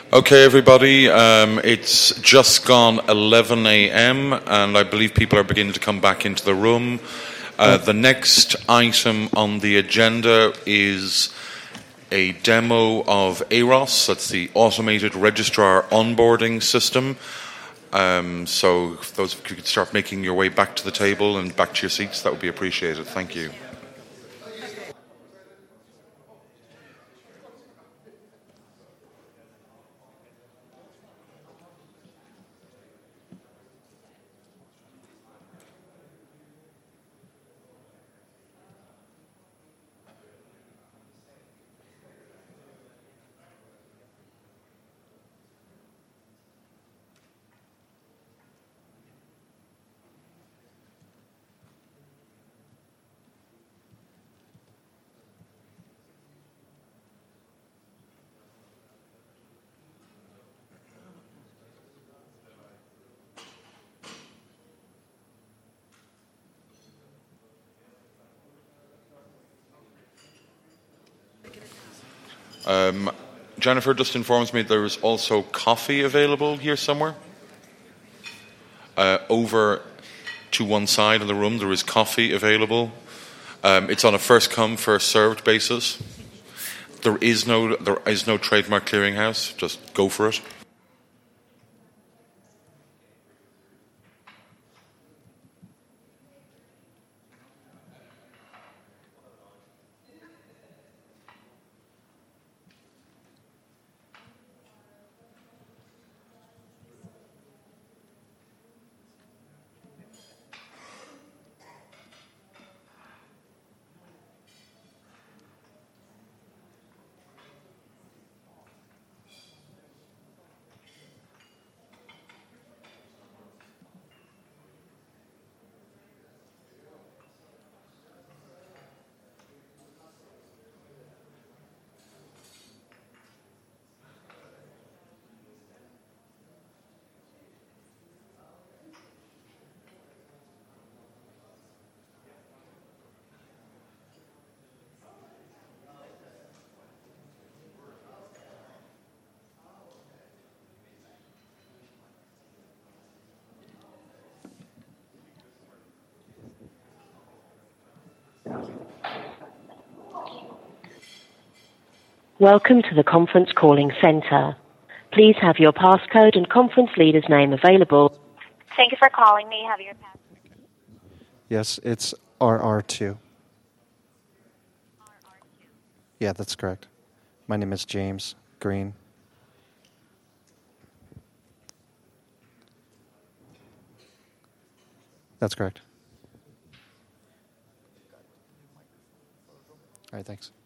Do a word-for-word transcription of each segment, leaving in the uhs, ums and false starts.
Okay, everybody, um, it's just gone eleven a.m. and I believe people are beginning to come back into the room. Uh, the next item on the agenda is a demo of AROS, that's the Automated Registrar Onboarding System. Um, so if those of you could start making your way back to the table and back to your seats, that would be appreciated. Thank you. Um, Jennifer just informs me there is also coffee available here somewhere. Uh, over to one side of the room there is coffee available. Um, it's on a first come, first served basis. There is no there is no trademark clearinghouse. Just go for it. Welcome to the conference calling center. Please have your passcode and conference leader's name available. Thank you for calling. May I have your passcode? Yes, it's R R two. Yeah, that's correct. My name is James Green. That's correct. All right, thanks.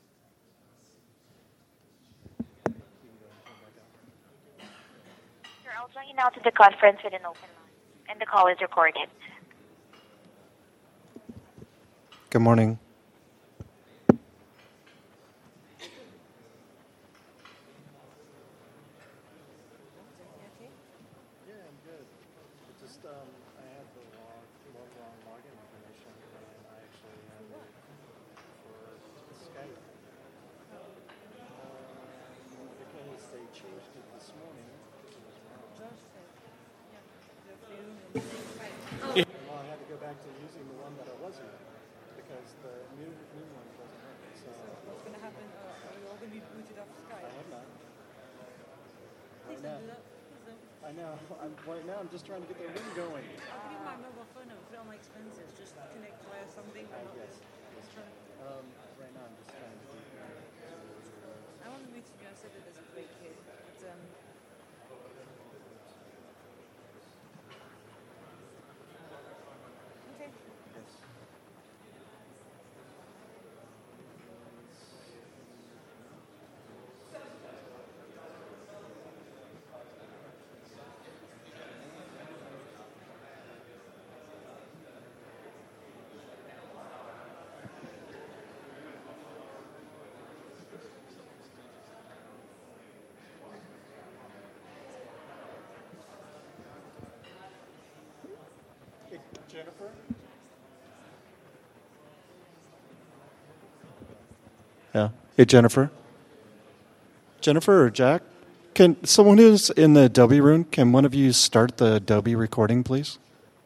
I'll join you now to the conference with an open line, and the call is recorded. Good morning. I know. I'm, right now, I'm just trying to get the ring going. I'll give you my mobile phone number. If you don't like expenses, just connect via something. I Or not guess. just trying. Um, right now, I'm just trying to do I want to meet you. I said that there's a great kid. But, um, okay. Yes. Hey, Jennifer? Yeah. Hey, Jennifer? Jennifer or Jack? Can someone who's in the Adobe room, can one of you start the Adobe recording, please?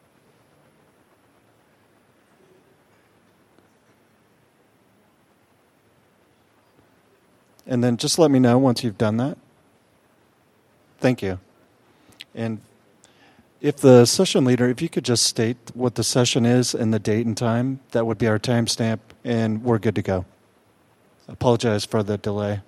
And then just let me know once you've done that. Thank you. And if the session leader, if you could just state what the session is and the date and time, that would be our timestamp, and we're good to go. Apologize for the delay.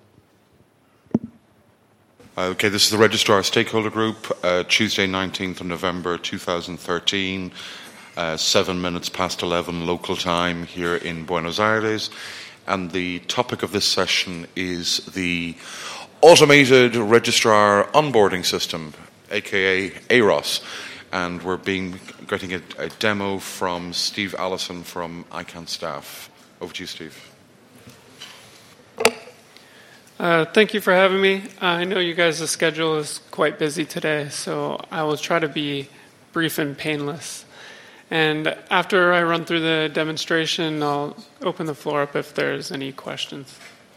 Okay, this is the Registrar Stakeholder Group, uh, Tuesday, nineteenth of November, two thousand thirteen, uh, seven minutes past eleven local time here in Buenos Aires. And the topic of this session is the Automated Registrar Onboarding System, aka A R O S. And we're being getting a, a demo from Steve Allison from ICANN staff. Over to you, Steve. Uh, thank you for having me. I know you guys' schedule is quite busy today, so I will try to be brief and painless. And after I run through the demonstration, I'll open the floor up if there's any questions.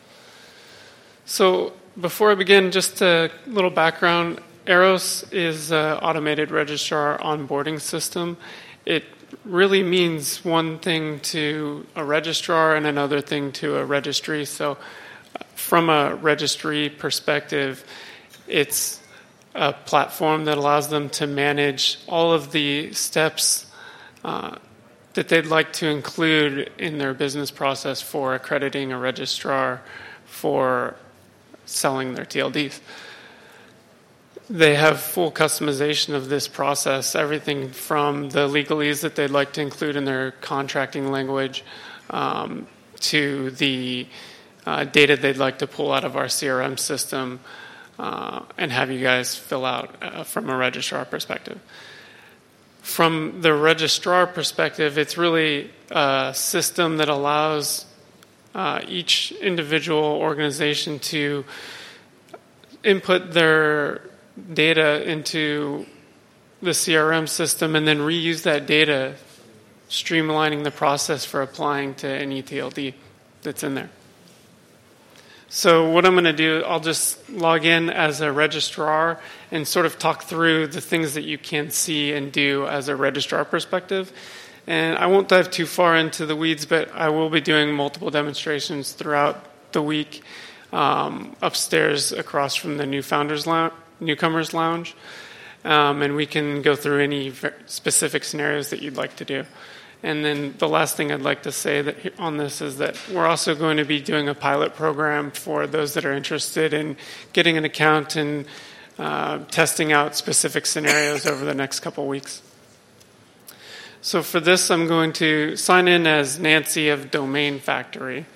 So before I begin, just a little background. A R O S is an automated registrar onboarding system. It really means one thing to a registrar and another thing to a registry. So from a registry perspective, it's a platform that allows them to manage all of the steps uh, that they'd like to include in their business process for accrediting a registrar for selling their T L Ds. They have full customization of this process, everything from the legalese that they'd like to include in their contracting language um, to the uh, data they'd like to pull out of our C R M system uh, and have you guys fill out uh, from a registrar perspective. From the registrar perspective, it's really a system that allows uh, each individual organization to input their data into the C R M system and then reuse that data, streamlining the process for applying to any T L D that's in there. So what I'm going to do, I'll just log in as a registrar and sort of talk through the things that you can see and do as a registrar perspective. And I won't dive too far into the weeds, but I will be doing multiple demonstrations throughout the week um, upstairs across from the new Founders Lounge, Newcomers Lounge. Um, and we can go through any specific scenarios that you'd like to do. And then the last thing I'd like to say that on this is that we're also going to be doing a pilot program for those that are interested in getting an account and uh, testing out specific scenarios over the next couple weeks. So for this, I'm going to sign in as Nancy of Domain Factory.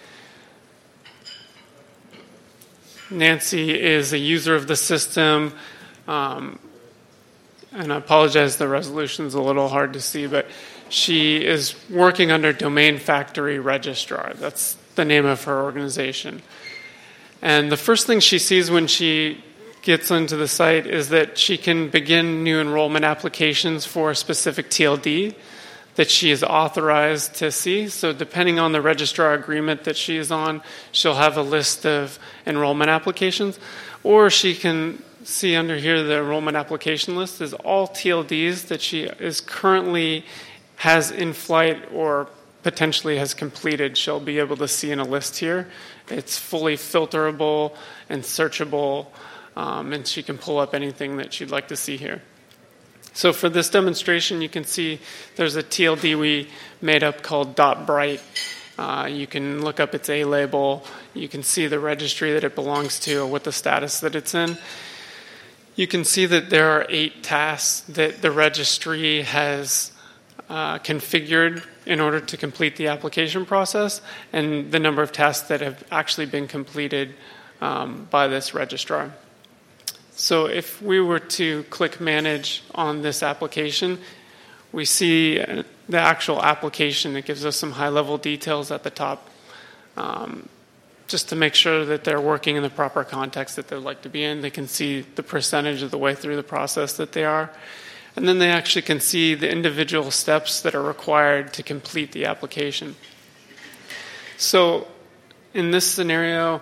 Nancy is a user of the system. Um, and I apologize, the resolution's a little hard to see, but she is working under Domain Factory Registrar. That's the name of her organization. And the first thing she sees when she gets into the site is that she can begin new enrollment applications for a specific T L D that she is authorized to see. So depending on the registrar agreement that she is on, she'll have a list of enrollment applications. Or she can see under here the enrollment application list is all T L Ds that she is currently has in flight or potentially has completed. She'll be able to see in a list here. It's fully filterable and searchable, um, and she can pull up anything that she'd like to see here. So for this demonstration, you can see there's a T L D we made up called .bright. Uh, you can look up its A label. You can see the registry that it belongs to or what the status that it's in. You can see that there are eight tasks that the registry has uh, configured in order to complete the application process, and the number of tasks that have actually been completed um, by this registrar. So if we were to click Manage on this application, we see the actual application. It gives us some high-level details at the top, um, just to make sure that they're working in the proper context that they'd like to be in. They can see the percentage of the way through the process that they are. And then they actually can see the individual steps that are required to complete the application. So in this scenario,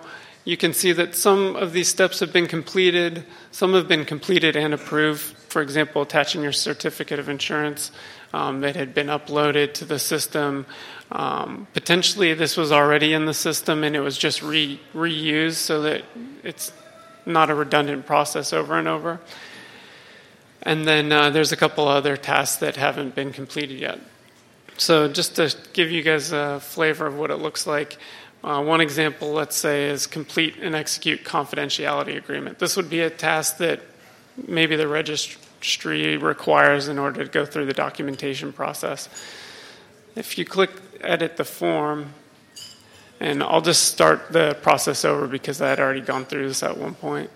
you can see that some of these steps have been completed, some have been completed and approved. For example, attaching your certificate of insurance um, that had been uploaded to the system. Um, potentially this was already in the system and it was just re- reused so that it's not a redundant process over and over. And then uh, there's a couple other tasks that haven't been completed yet. So just to give you guys a flavor of what it looks like, uh, one example, let's say, is complete and execute confidentiality agreement. This would be a task that maybe the registry requires in order to go through the documentation process. If you click edit the form, and I'll just start the process over because I had already gone through this at one point.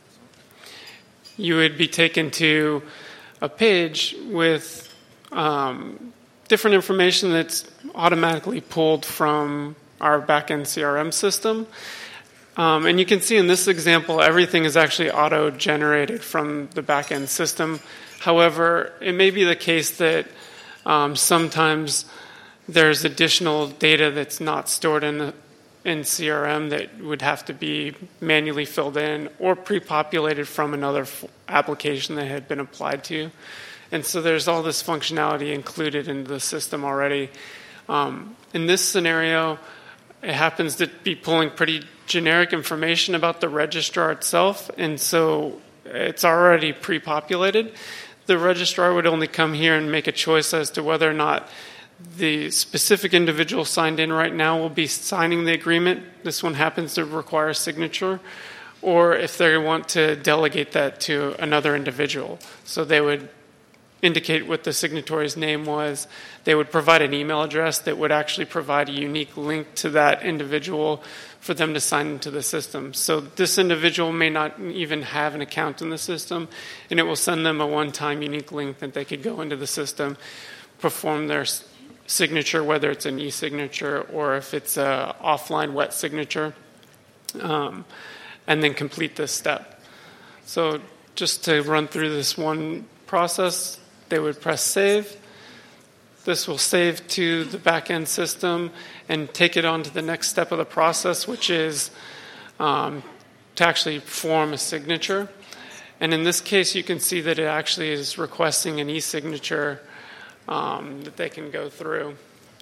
You would be taken to a page with um, different information that's automatically pulled from our backend C R M system. Um, and you can see in this example, everything is actually auto-generated from the backend system. However, it may be the case that um, sometimes there's additional data that's not stored in the, in C R M that would have to be manually filled in or pre-populated from another f- application that had been applied to. And so there's all this functionality included in the system already. Um, in this scenario, it happens to be pulling pretty generic information about the registrar itself, and so it's already pre-populated. The registrar would only come here and make a choice as to whether or not the specific individual signed in right now will be signing the agreement. This one happens to require a signature, or if they want to delegate that to another individual. So they would indicate what the signatory's name was. They would provide an email address that would actually provide a unique link to that individual for them to sign into the system. So this individual may not even have an account in the system, and it will send them a one-time unique link that they could go into the system, perform their signature, whether it's an e-signature or if it's an offline wet signature, um, and then complete this step. So just to run through this one process, they would press save. This will save to the back-end system and take it on to the next step of the process, which is um, to actually form a signature. And in this case, you can see that it actually is requesting an e-signature um, that they can go through.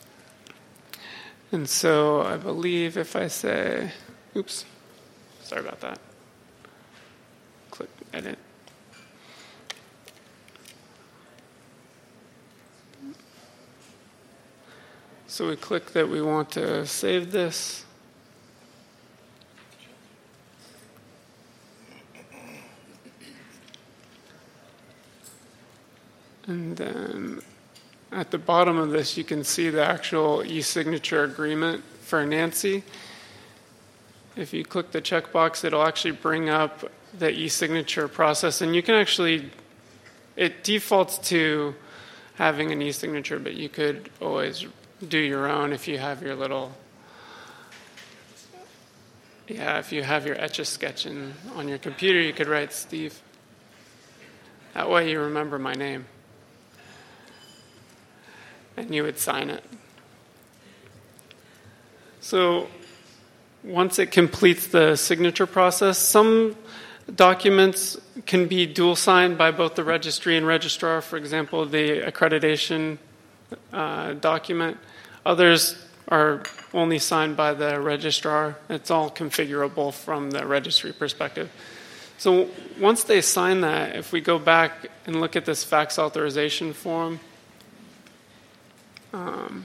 And so I believe if I say, oops, sorry about that. Click edit. So we click that we want to save this. And then at the bottom of this, you can see the actual e-signature agreement for Nancy. If you click the checkbox, it'll actually bring up the e-signature process. And you can actually, it defaults to having an e-signature, but you could always do your own if you have your little, yeah, if you have your Etch-a-Sketch in, on your computer, you could write Steve. That way you remember my name. And you would sign it. So once it completes the signature process, some documents can be dual signed by both the registry and registrar. For example, the accreditation uh, document. Others are only signed by the registrar. It's all configurable from the registry perspective. So once they sign that, if we go back and look at this fax authorization form, um,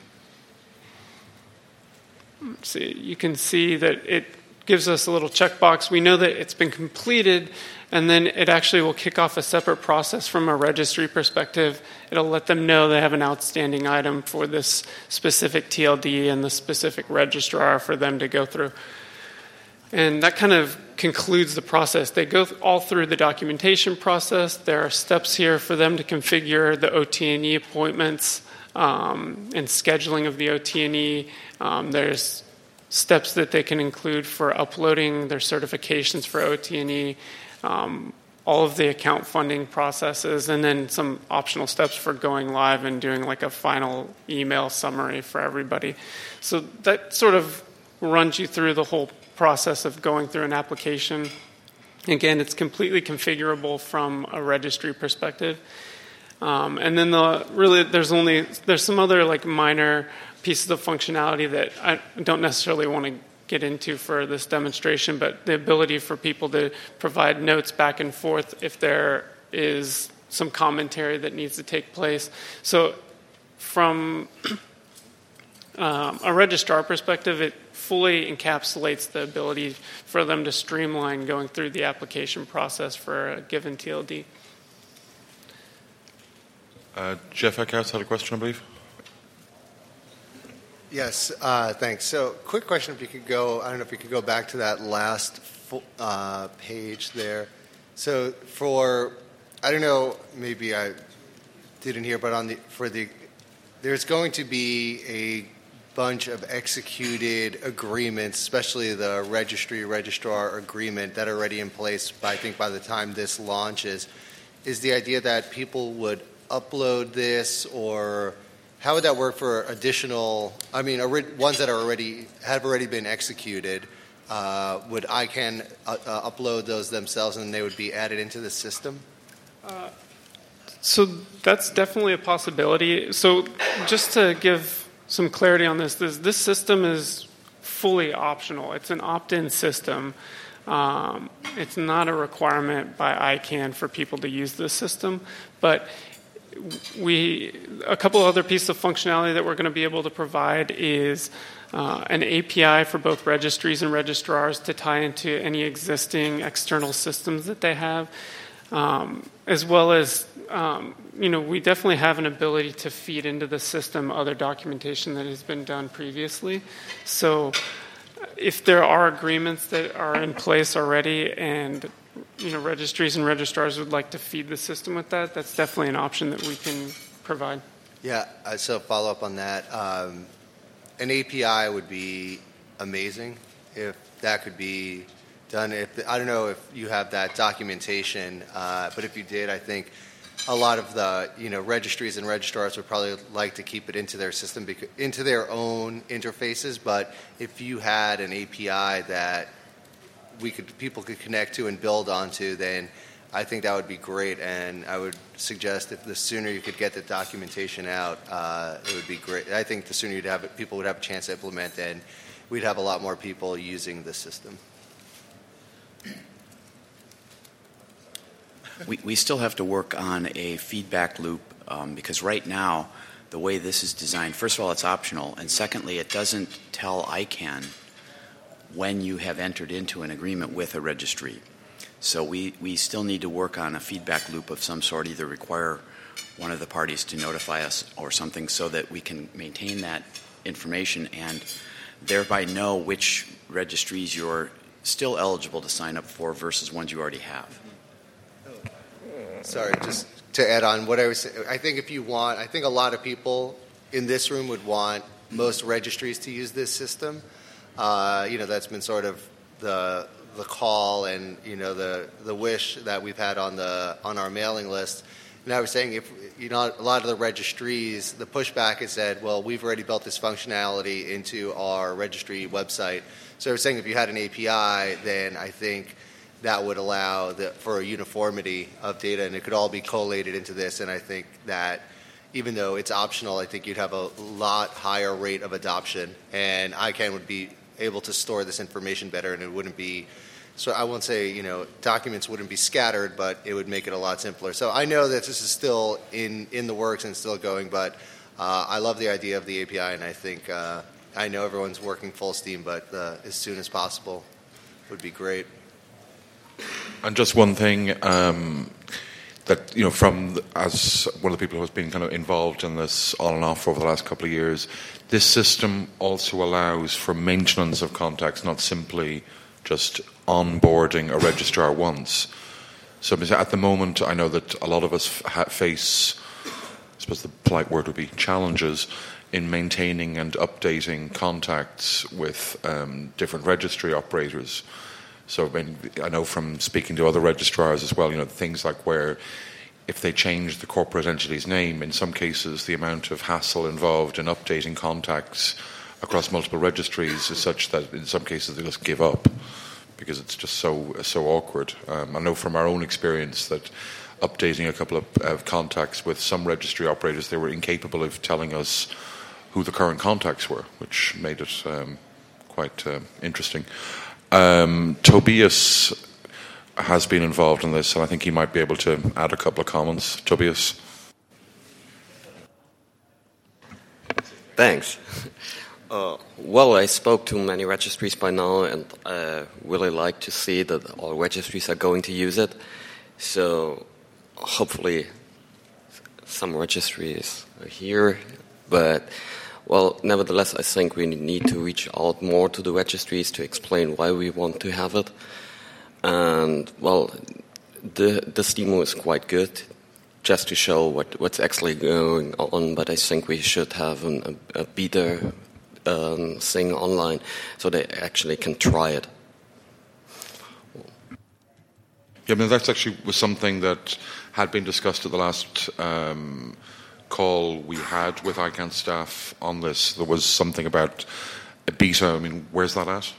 let's see, you can see that it gives us a little checkbox. We know that it's been completed, and then it actually will kick off a separate process from a registry perspective. It'll let them know they have an outstanding item for this specific T L D and the specific registrar for them to go through. And that kind of concludes the process. They go all through the documentation process. There are steps here for them to configure the O T and E appointments um, and scheduling of the O T and E. Um, there's steps that they can include for uploading their certifications for O T and E, um, all of the account funding processes, and then some optional steps for going live and doing like a final email summary for everybody. So that sort of runs you through the whole process of going through an application. Again, it's completely configurable from a registry perspective. Um, and then the really there's only there's some other like minor pieces of functionality that I don't necessarily want to get into for this demonstration, but the ability for people to provide notes back and forth if there is some commentary that needs to take place. So from um, a registrar perspective, it fully encapsulates the ability for them to streamline going through the application process for a given T L D. Uh, Jeff Eckhouse had a question, I believe. Yes, uh, thanks. So, quick question: if you could go, I don't know if you could go back to that last uh, page there. So, for I don't know, maybe I didn't hear, but on the for the there's going to be a bunch of executed agreements, especially the registry registrar agreement that are already in place. By, I think by the time this launches, is the idea that people would upload this, or how would that work for additional, I mean, ones that are already have already been executed? Uh, would I C A N uh, uh, upload those themselves and they would be added into the system? Uh, so that's definitely a possibility. So just to give some clarity on this, this, this system is fully optional. It's an opt-in system. Um, it's not a requirement by I C A N for people to use this system, but we a couple other pieces of functionality that we're going to be able to provide is uh, an A P I for both registries and registrars to tie into any existing external systems that they have, um, as well as um, you know we definitely have an ability to feed into the system other documentation that has been done previously. So if there are agreements that are in place already and you know, registries and registrars would like to feed the system with that, that's definitely an option that we can provide. Yeah, uh, so follow up on that. Um, an A P I would be amazing if that could be done. If I don't know if you have that documentation, uh, but if you did, I think a lot of the you know registries and registrars would probably like to keep it into their system, because, into their own interfaces. But if you had an A P I that we could people could connect to and build onto, then I think that would be great. And I would suggest if the sooner you could get the documentation out, uh, it would be great. I think the sooner you'd have it, people would have a chance to implement, and we'd have a lot more people using the system. We, we still have to work on a feedback loop um, because right now, the way this is designed, first of all, it's optional, and secondly, it doesn't tell I C A N when you have entered into an agreement with a registry. So we, we still need to work on a feedback loop of some sort, either require one of the parties to notify us or something so that we can maintain that information and thereby know which registries you're still eligible to sign up for versus ones you already have. Sorry, just to add on what I was saying, I think if you want, I think a lot of people in this room would want most registries to use this system. Uh, you know, that's been sort of the the call and you know the the wish that we've had on the on our mailing list. And I was saying, if you know, a lot of the registries, the pushback has said, well, we've already built this functionality into our registry website. So I was saying, if you had an A P I, then I think that would allow the, for a uniformity of data, and it could all be collated into this. And I think that even though it's optional, I think you'd have a lot higher rate of adoption, and I C A N would be able to store this information better, and it wouldn't be, so I won't say, you know, documents wouldn't be scattered, but it would make it a lot simpler. So I know that this is still in, in the works and still going, but uh, I love the idea of the A P I, and I think, uh, I know everyone's working full steam, but uh, as soon as possible would be great. And just one thing, um, that, you know, from, the, as one of the people who has been kind of involved in this on and off over the last couple of years, this system also allows for maintenance of contacts, not simply just onboarding a registrar once. So at the moment, I know that a lot of us face, I suppose the polite word would be challenges, in maintaining and updating contacts with um, different registry operators. So I mean, I know from speaking to other registrars as well, you know, things like where if they change the corporate entity's name, in some cases the amount of hassle involved in updating contacts across multiple registries is such that in some cases they just give up because it's just so so awkward. Um, I know from our own experience that updating a couple of uh, contacts with some registry operators, they were incapable of telling us who the current contacts were, which made it um, quite uh, interesting. Um, Tobias has been involved in this, and I think he might be able to add a couple of comments. Tobias? Thanks. Uh, well, I spoke to many registries by now, and I really like to see that all registries are going to use it. So hopefully some registries are here, but well, nevertheless, I think we need to reach out more to the registries to explain why we want to have it. And well, the this demo is quite good, just to show what, what's actually going on. But I think we should have an, a, a beta um, thing online so they actually can try it. Yeah, I mean that's actually was something that had been discussed at the last um, call we had with I CANN staff on this. There was something about a beta. I mean, where's that at?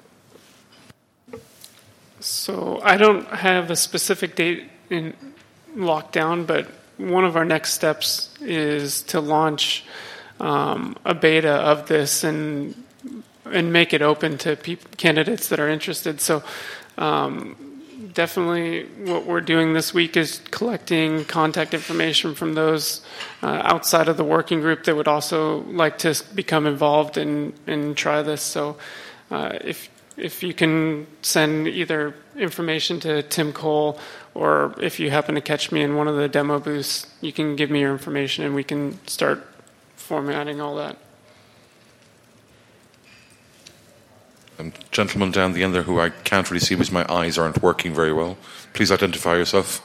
So I don't have a specific date in lockdown, but one of our next steps is to launch um, a beta of this and and make it open to peop- candidates that are interested. So um, definitely what we're doing this week is collecting contact information from those uh, outside of the working group that would also like to become involved and, and try this. So uh, if If you can send either information to Tim Cole, or if you happen to catch me in one of the demo booths, you can give me your information and we can start formatting all that. Um, gentleman down the end there who I can't really see because my eyes aren't working very well. Please identify yourself.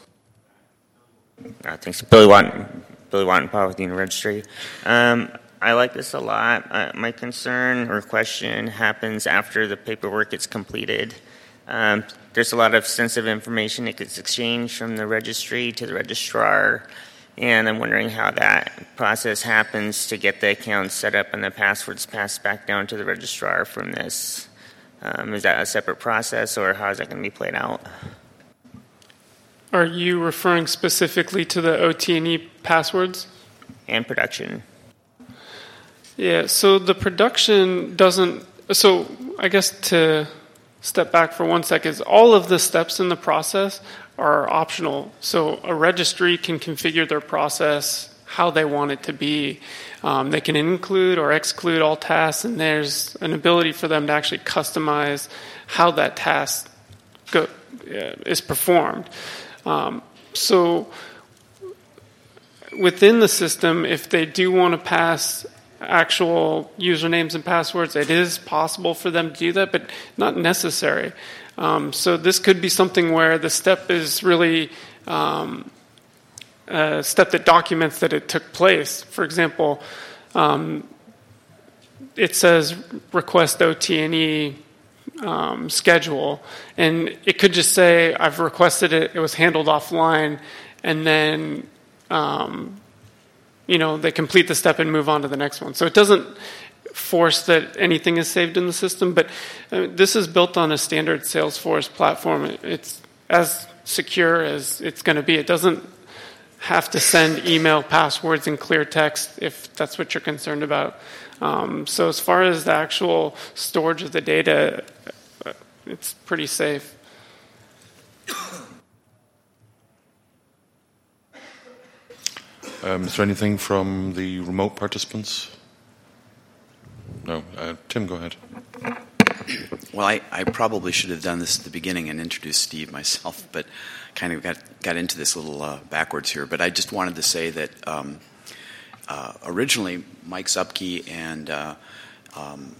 Uh, thanks. Billy Watton, Billy Watton, Polythene Registry. Um, I like this a lot. Uh, my concern or question happens after the paperwork gets completed. Um, there's a lot of sensitive information that gets exchanged from the registry to the registrar, and I'm wondering how that process happens to get the accounts set up and the passwords passed back down to the registrar from this. Um, is that a separate process, or how is that going to be played out? Are you referring specifically to the O T and E passwords? And production. Yeah, so the production doesn't, so I guess to step back for one second, is all of the steps in the process are optional. So a registry can configure their process how they want it to be. Um, they can include or exclude all tasks, and there's an ability for them to actually customize how that task go, uh, is performed. Um, so within the system, if they do want to pass actual usernames and passwords, it is possible for them to do that, but not necessary. Um, so this could be something where the step is really um, a step that documents that it took place. For example, um, it says request O T and E um, schedule, and it could just say I've requested it, it was handled offline, and then um, you know, they complete the step and move on to the next one. So it doesn't force that anything is saved in the system, but uh, this is built on a standard Salesforce platform. It's as secure as it's going to be. It doesn't have to send email passwords in clear text if that's what you're concerned about. Um, so as far as the actual storage of the data, it's pretty safe. Um, is there anything from the remote participants? No. Uh, Tim, go ahead. Well, I, I probably should have done this at the beginning and introduced Steve myself, but kind of got, got into this a little uh, backwards here. But I just wanted to say that um, uh, originally Mike Zupke and uh, um,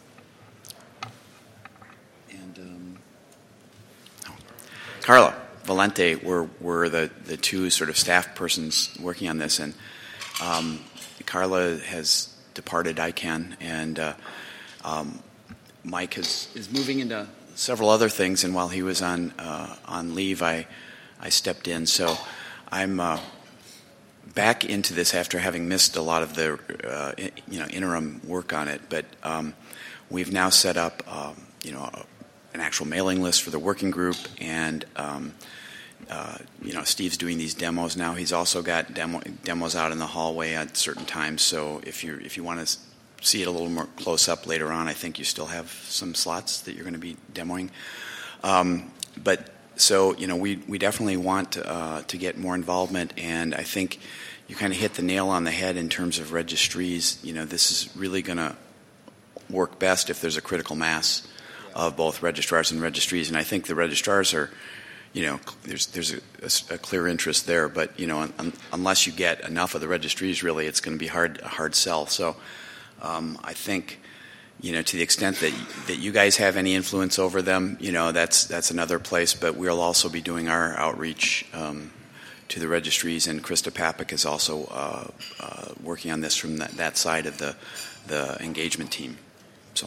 and um, oh, Carla Valente were, were the, the two sort of staff persons working on this, and um, Carla has departed I CANN, and uh, um, Mike has, is moving into several other things, and while he was on uh, on leave, I I stepped in. So I'm uh, back into this after having missed a lot of the uh, you know interim work on it, but um, we've now set up um, you know an actual mailing list for the working group, and um, uh, you know Steve's doing these demos now. He's also got demo, demos out in the hallway at certain times. So if you if you want to see it a little more close up later on, I think you still have some slots that you're going to be demoing. Um, but so you know we we definitely want uh, to get more involvement, and I think you kind of hit the nail on the head in terms of registries. You know, this is really going to work best if there's a critical mass of both registrars and registries, and I think the registrars are, you know, there's there's a, a, a clear interest there, but you know, un, un, unless you get enough of the registries, really, it's going to be hard a hard sell. So, um, I think, you know, to the extent that that you guys have any influence over them, you know, that's that's another place. But we'll also be doing our outreach um, to the registries, and Krista Papik is also uh, uh, working on this from that, that side of the the engagement team. So.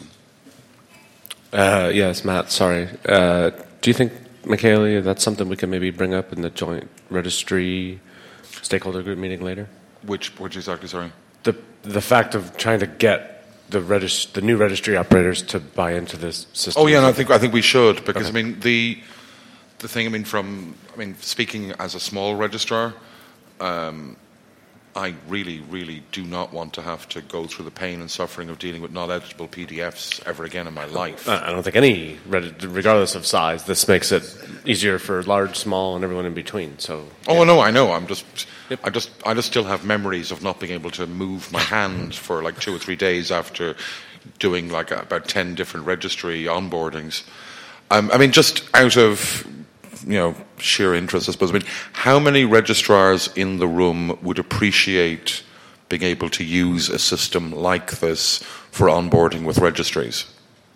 Uh, yes, Matt, sorry. Uh, do you think, Michaela, that's something we can maybe bring up in the joint registry stakeholder group meeting later? Which, which exactly, sorry? The the fact of trying to get the regist- the new registry operators to buy into this system. Oh yeah, no, I think I think we should, because okay. I mean the the thing I mean from I mean speaking as a small registrar, um, I really, really do not want to have to go through the pain and suffering of dealing with not editable P D Fs ever again in my life. I don't think any, regardless of size, this makes it easier for large, small, and everyone in between. So. Oh yeah. no, I know. I'm just, yep. I just, I just still have memories of not being able to move my hand for like two or three days after doing like about ten different registry onboardings. Um, I mean, just out of, you know, sheer interest, I suppose. I mean, how many registrars in the room would appreciate being able to use a system like this for onboarding with registries?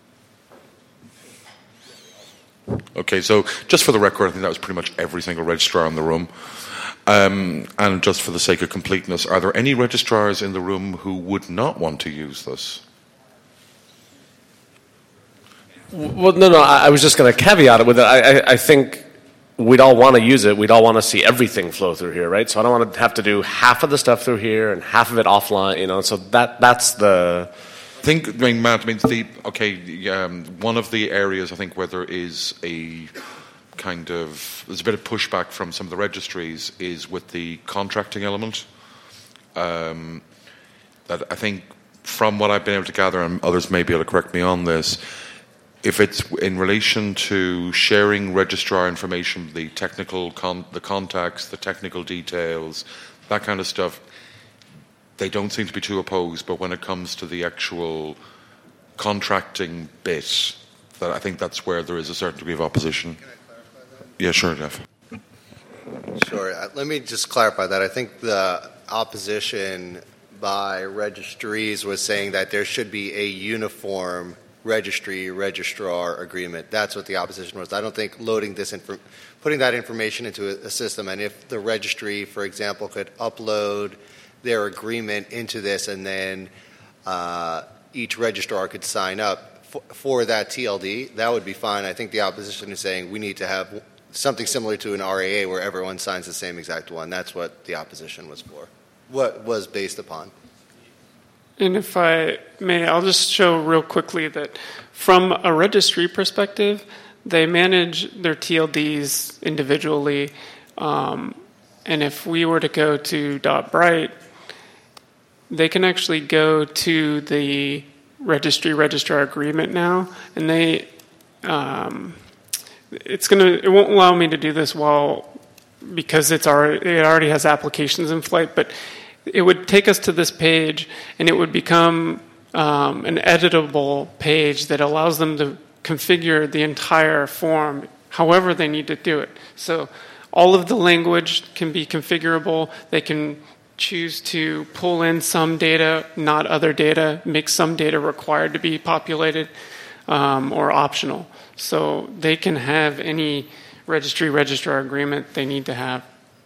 Okay, so just for the record, I think that was pretty much every single registrar in the room. Um, and just for the sake of completeness, are there any registrars in the room who would not want to use this? Well, no, no, I was just going to caveat it with it. I, I, I think we'd all want to use it. We'd all want to see everything flow through here, right? So I don't want to have to do half of the stuff through here and half of it offline, you know. So that that's the. I think, I mean, Matt, I mean, the, okay, um, one of the areas I think where there is a kind of, there's a bit of pushback from some of the registries is with the contracting element. Um, that I think from what I've been able to gather, and others may be able to correct me on this, if it's in relation to sharing registrar information, the technical, con- the contacts, the technical details, that kind of stuff, they don't seem to be too opposed. But when it comes to the actual contracting bit, that I think that's where there is a certain degree of opposition. Can I clarify that? Yeah, sure, Jeff. Sure. Uh, Let me just clarify that. I think the opposition by registries was saying that there should be a uniform registry registrar agreement. That's what the opposition was. I don't think loading this infor- putting that information into a, a system, and if the registry, for example, could upload their agreement into this, and then uh, each registrar could sign up for, for that T L D, that would be fine. I think the opposition is saying we need to have something similar to an R A A where everyone signs the same exact one. That's what the opposition was for, what was based upon. And if I may, I'll just show real quickly that from a registry perspective, they manage their T L Ds individually. Um, and if we were to go to .Bright, they can actually go to the registry registrar agreement now, and they um, it's gonna it won't allow me to do this while because it's already it already has applications in flight, but it would take us to this page, and it would become um, an editable page that allows them to configure the entire form however they need to do it. So all of the language can be configurable. They can choose to pull in some data, not other data, make some data required to be populated um, or optional. So they can have any registry registrar agreement they need to have.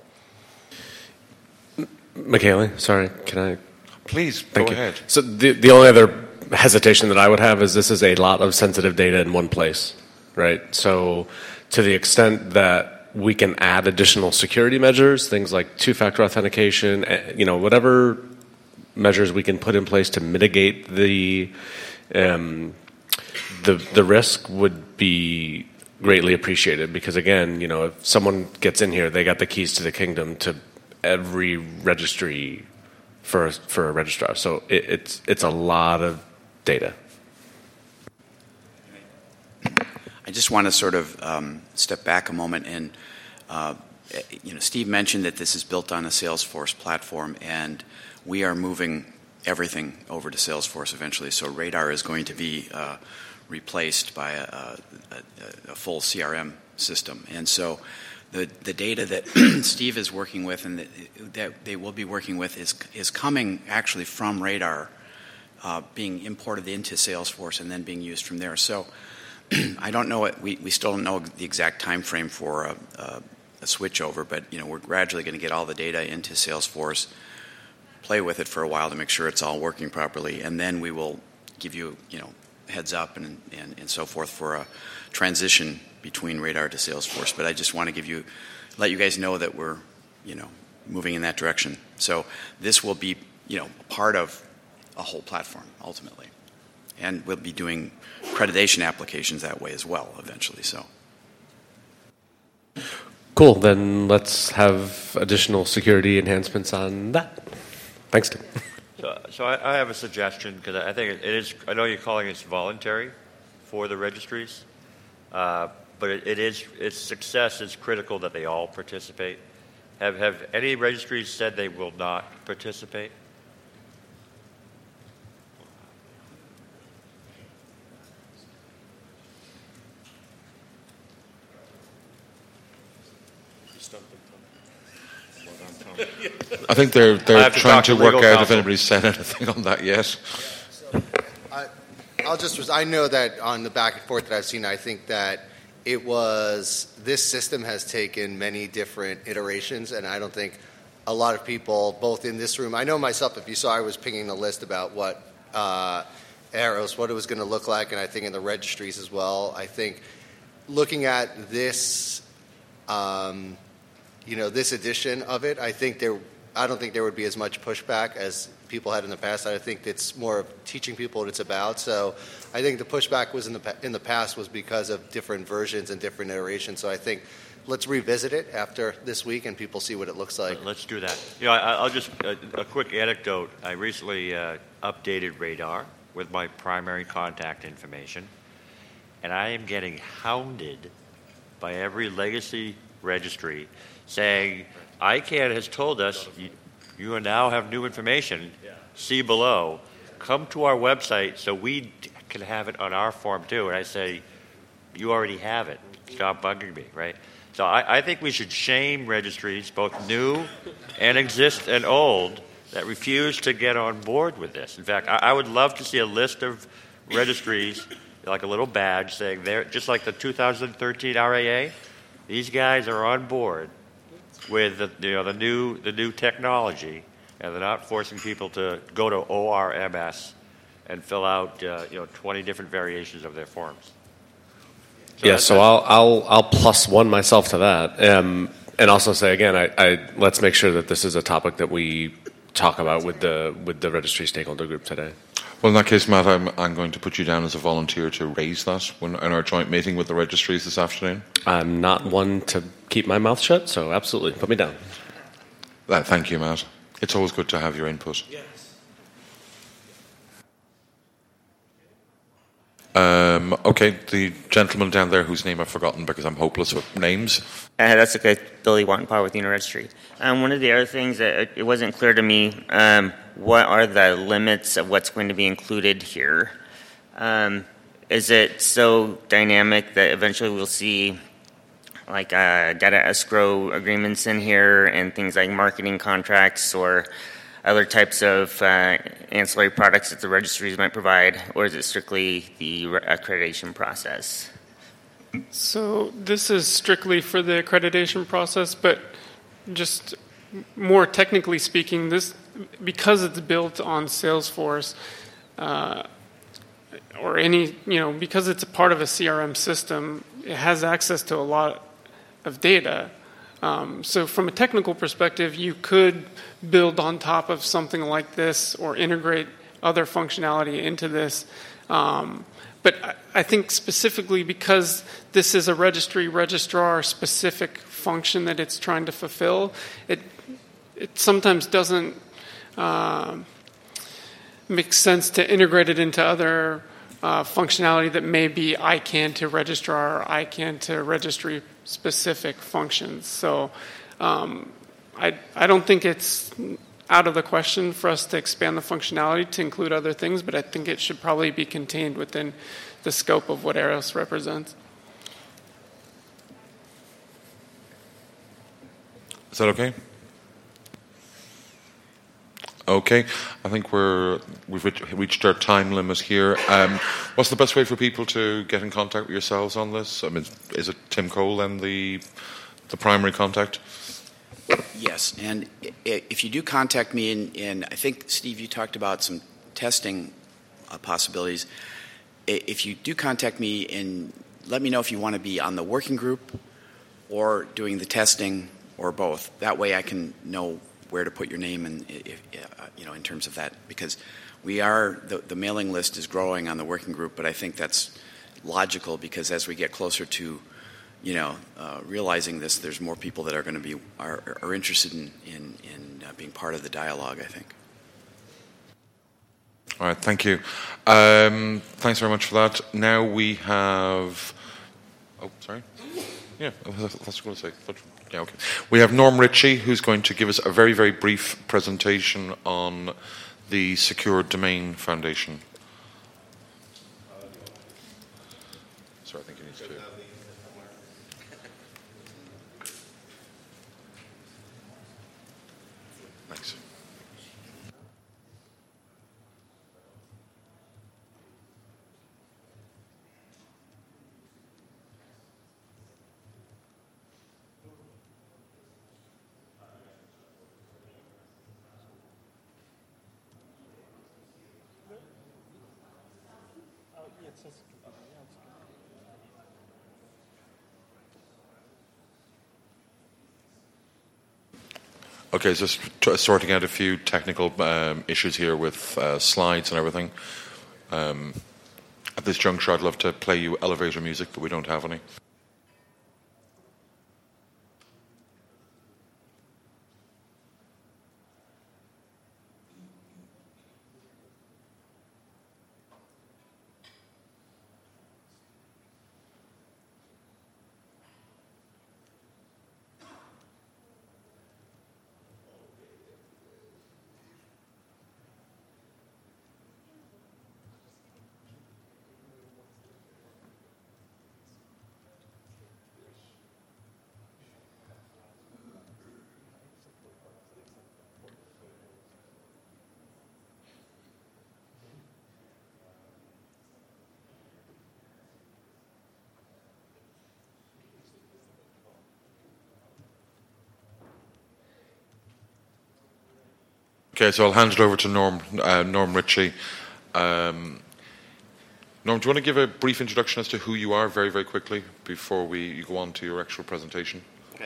Michaela, sorry, can I? Please, Thank go you. ahead. So the the only other hesitation that I would have is this is a lot of sensitive data in one place, right? So to the extent that we can add additional security measures, things like two-factor authentication, eh, you know, whatever measures we can put in place to mitigate the um, the the risk would be greatly appreciated. Because again, you know, if someone gets in here, they got the keys to the kingdom to every registry for a, for a registrar. So it, it's it's a lot of data. I just want to sort of um, step back a moment and, uh, you know, Steve mentioned that this is built on a Salesforce platform, and we are moving everything over to Salesforce eventually. So Radar is going to be uh, replaced by a, a, a full C R M system. And so the, the data that Steve is working with and that, that they will be working with is, is coming actually from Radar, uh, being imported into Salesforce and then being used from there. So I don't know what we, we still don't know the exact time frame for a, a, a switch over, but you know, we're gradually going to get all the data into Salesforce, play with it for a while to make sure it's all working properly, and then we will give you, you know, heads up and, and, and so forth for a transition between Radar to Salesforce. But I just want to give you, let you guys know that we're, you know, moving in that direction. So this will be, you know, part of a whole platform ultimately. And we'll be doing accreditation applications that way as well eventually. So, cool. Then let's have additional security enhancements on that. Thanks, Tim. So, so I, I have a suggestion because I think it is. I know you're calling it voluntary for the registries, uh, but it, it is its success is critical that they all participate. Have have any registries said they will not participate? I think they're they're trying to, to work out counsel. if anybody's said anything on that yet. So, I, I'll just. I know that on the back and forth that I've seen, I think that it was this system has taken many different iterations, and I don't think a lot of people, both in this room. I know myself. If you saw, I was pinging a list about what uh, Arrows, what it was going to look like, and I think in the registries as well. I think looking at this. Um, You know, this edition of it, I think there. I don't think there would be as much pushback as people had in the past. I think it's more of teaching people what it's about. So, I think the pushback was in the in the past was because of different versions and different iterations. So, I think let's revisit it after this week and people see what it looks like. Let's do that. You know, I, I'll just a, a quick anecdote. I recently uh, updated Radar with my primary contact information, and I am getting hounded by every legacy registry saying I CANN has told us you, you now have new information. See below. Come to our website so we can have it on our form too. And I say, you already have it. Stop bugging me, right? So I, I think we should shame registries, both new and exist and old, that refuse to get on board with this. In fact, I, I would love to see a list of registries, like a little badge saying they're just like the two thousand thirteen R A A. These guys are on board with the, you know, the new the new technology, and they're not forcing people to go to O R M S and fill out uh, you know twenty different variations of their forms. So yeah, so I'll I'll I'll plus one myself to that, um, and also say again, I, I let's make sure that this is a topic that we talk about with the with the registry stakeholder group today. Well, in that case, Matt, I'm, I'm going to put you down as a volunteer to raise that when, in our joint meeting with the registries this afternoon. I'm not one to keep my mouth shut, so absolutely, put me down. Uh, thank you, Matt. It's always good to have your input. Yes. Um, okay, the gentleman down there whose name I've forgotten because I'm hopeless with names. Uh, that's okay. Billy Wattenpower with Uniregistry. Um, one of the other things that it wasn't clear to me, um, what are the limits of what's going to be included here? Um, is it so dynamic that eventually we'll see like uh, data escrow agreements in here and things like marketing contracts or other types of uh, ancillary products that the registries might provide, or is it strictly the accreditation process? So this is strictly for the accreditation process, but just more technically speaking, this because it's built on Salesforce uh, or any, you know, because it's a part of a C R M system, it has access to a lot of data. Um, so from a technical perspective, you could build on top of something like this or integrate other functionality into this. Um, but I, I think specifically because this is a registry registrar specific function that it's trying to fulfill, it it sometimes doesn't uh, make sense to integrate it into other uh, functionality that may be I CANN to registrar or I CANN to registry specific functions. So um, I, I don't think it's out of the question for us to expand the functionality to include other things, but I think it should probably be contained within the scope of what Eros represents. Is that okay? Okay, I think we're we've reached our time limit here. Um, what's the best way for people to get in contact with yourselves on this? I mean, is it Tim Cole then the the primary contact? Yes, and if you do contact me, and, and I think Steve, you talked about some testing uh, possibilities. If you do contact me, and let me know if you want to be on the working group or doing the testing or both. That way, I can know where to put your name, and if, uh, you know, in terms of that, because we are the, the mailing list is growing on the working group, but I think that's logical because as we get closer to, you know, uh, realizing this, there's more people that are going to be are, are interested in in, in uh, being part of the dialogue, I think. All right, thank you. Um, thanks very much for that. Now we have. Oh, sorry. Yeah, that's what I was going to say. Yeah, okay. We have Norm Ritchie, who's going to give us a very, very brief presentation on the Secure Domain Foundation. Sorry, I think he needs to. Thanks. Okay, just t- sorting out a few technical um, issues here with uh, slides and everything. Um, at this juncture, I'd love to play you elevator music, but we don't have any. Okay, so I'll hand it over to Norm, uh, Norm Ritchie. Um, Norm, do you want to give a brief introduction as to who you are very, very quickly before we you go on to your actual presentation? Okay,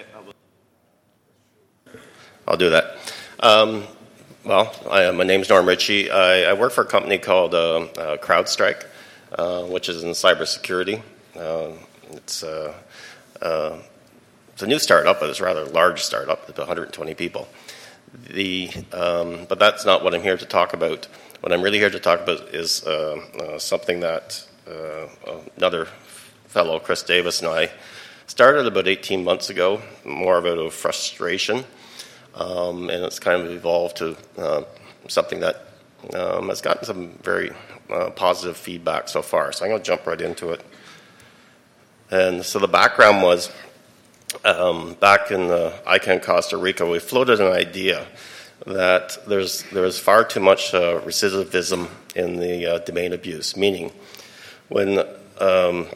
I'll, I'll do that. Um, well, I, my name's Norm Ritchie. I, I work for a company called uh, uh, CrowdStrike, uh, which is in cybersecurity. Uh, it's, uh, uh, it's a new startup, but it's a rather large startup, with one hundred twenty people. The, um, but that's not what I'm here to talk about. What I'm really here to talk about is uh, uh, something that uh, another fellow, Chris Davis, and I started about eighteen months ago, more about a frustration, um, and it's kind of evolved to uh, something that um, has gotten some very uh, positive feedback so far. So I'm going to jump right into it. And so the background was, Um, back in uh, I CANN Costa Rica, we floated an idea that there's there's far too much uh, recidivism in the uh, domain abuse, meaning when um,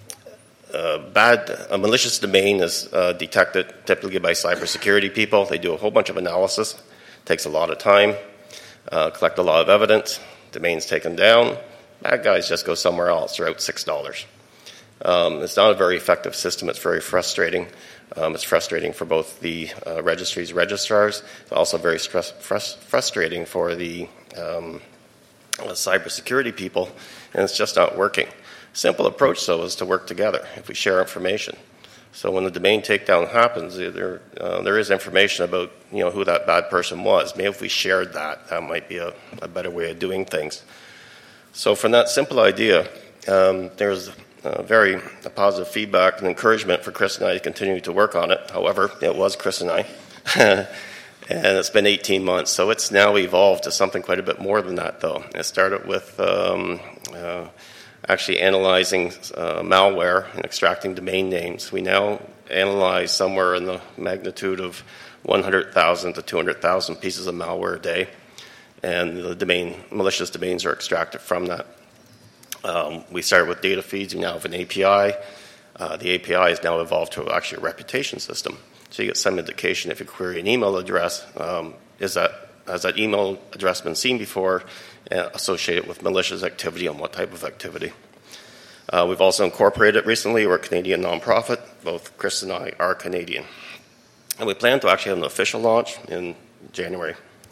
a bad, a malicious domain is uh, detected typically by cybersecurity people, they do a whole bunch of analysis, takes a lot of time, uh, collect a lot of evidence, domain's taken down, bad guys just go somewhere else, they're out six dollars. Um, it's not a very effective system, it's very frustrating. Um, it's frustrating for both the uh, registries, registrars. It's also very stress, frus- frustrating for the um, uh, cybersecurity people, and it's just not working. Simple approach, though, is to work together if we share information. So when the domain takedown happens, there uh, there is information about you know who that bad person was. Maybe if we shared that, that might be a, a better way of doing things. So from that simple idea, um, there's uh, very positive feedback and encouragement for Chris and I to continue to work on it. However, it was Chris and I, and it's been eighteen months. So it's now evolved to something quite a bit more than that, though. It started with um, uh, actually analyzing uh, malware and extracting domain names. We now analyze somewhere in the magnitude of one hundred thousand to two hundred thousand pieces of malware a day, and the domain malicious domains are extracted from that. Um, we started with data feeds. We now have an A P I. Uh, the A P I has now evolved to actually a reputation system. So you get some indication if you query an email address, um, is that has that email address been seen before, uh, associated with malicious activity, and what type of activity. Uh, we've also incorporated it recently. We're a Canadian nonprofit. Both Chris and I are Canadian. And we plan to actually have an official launch in January.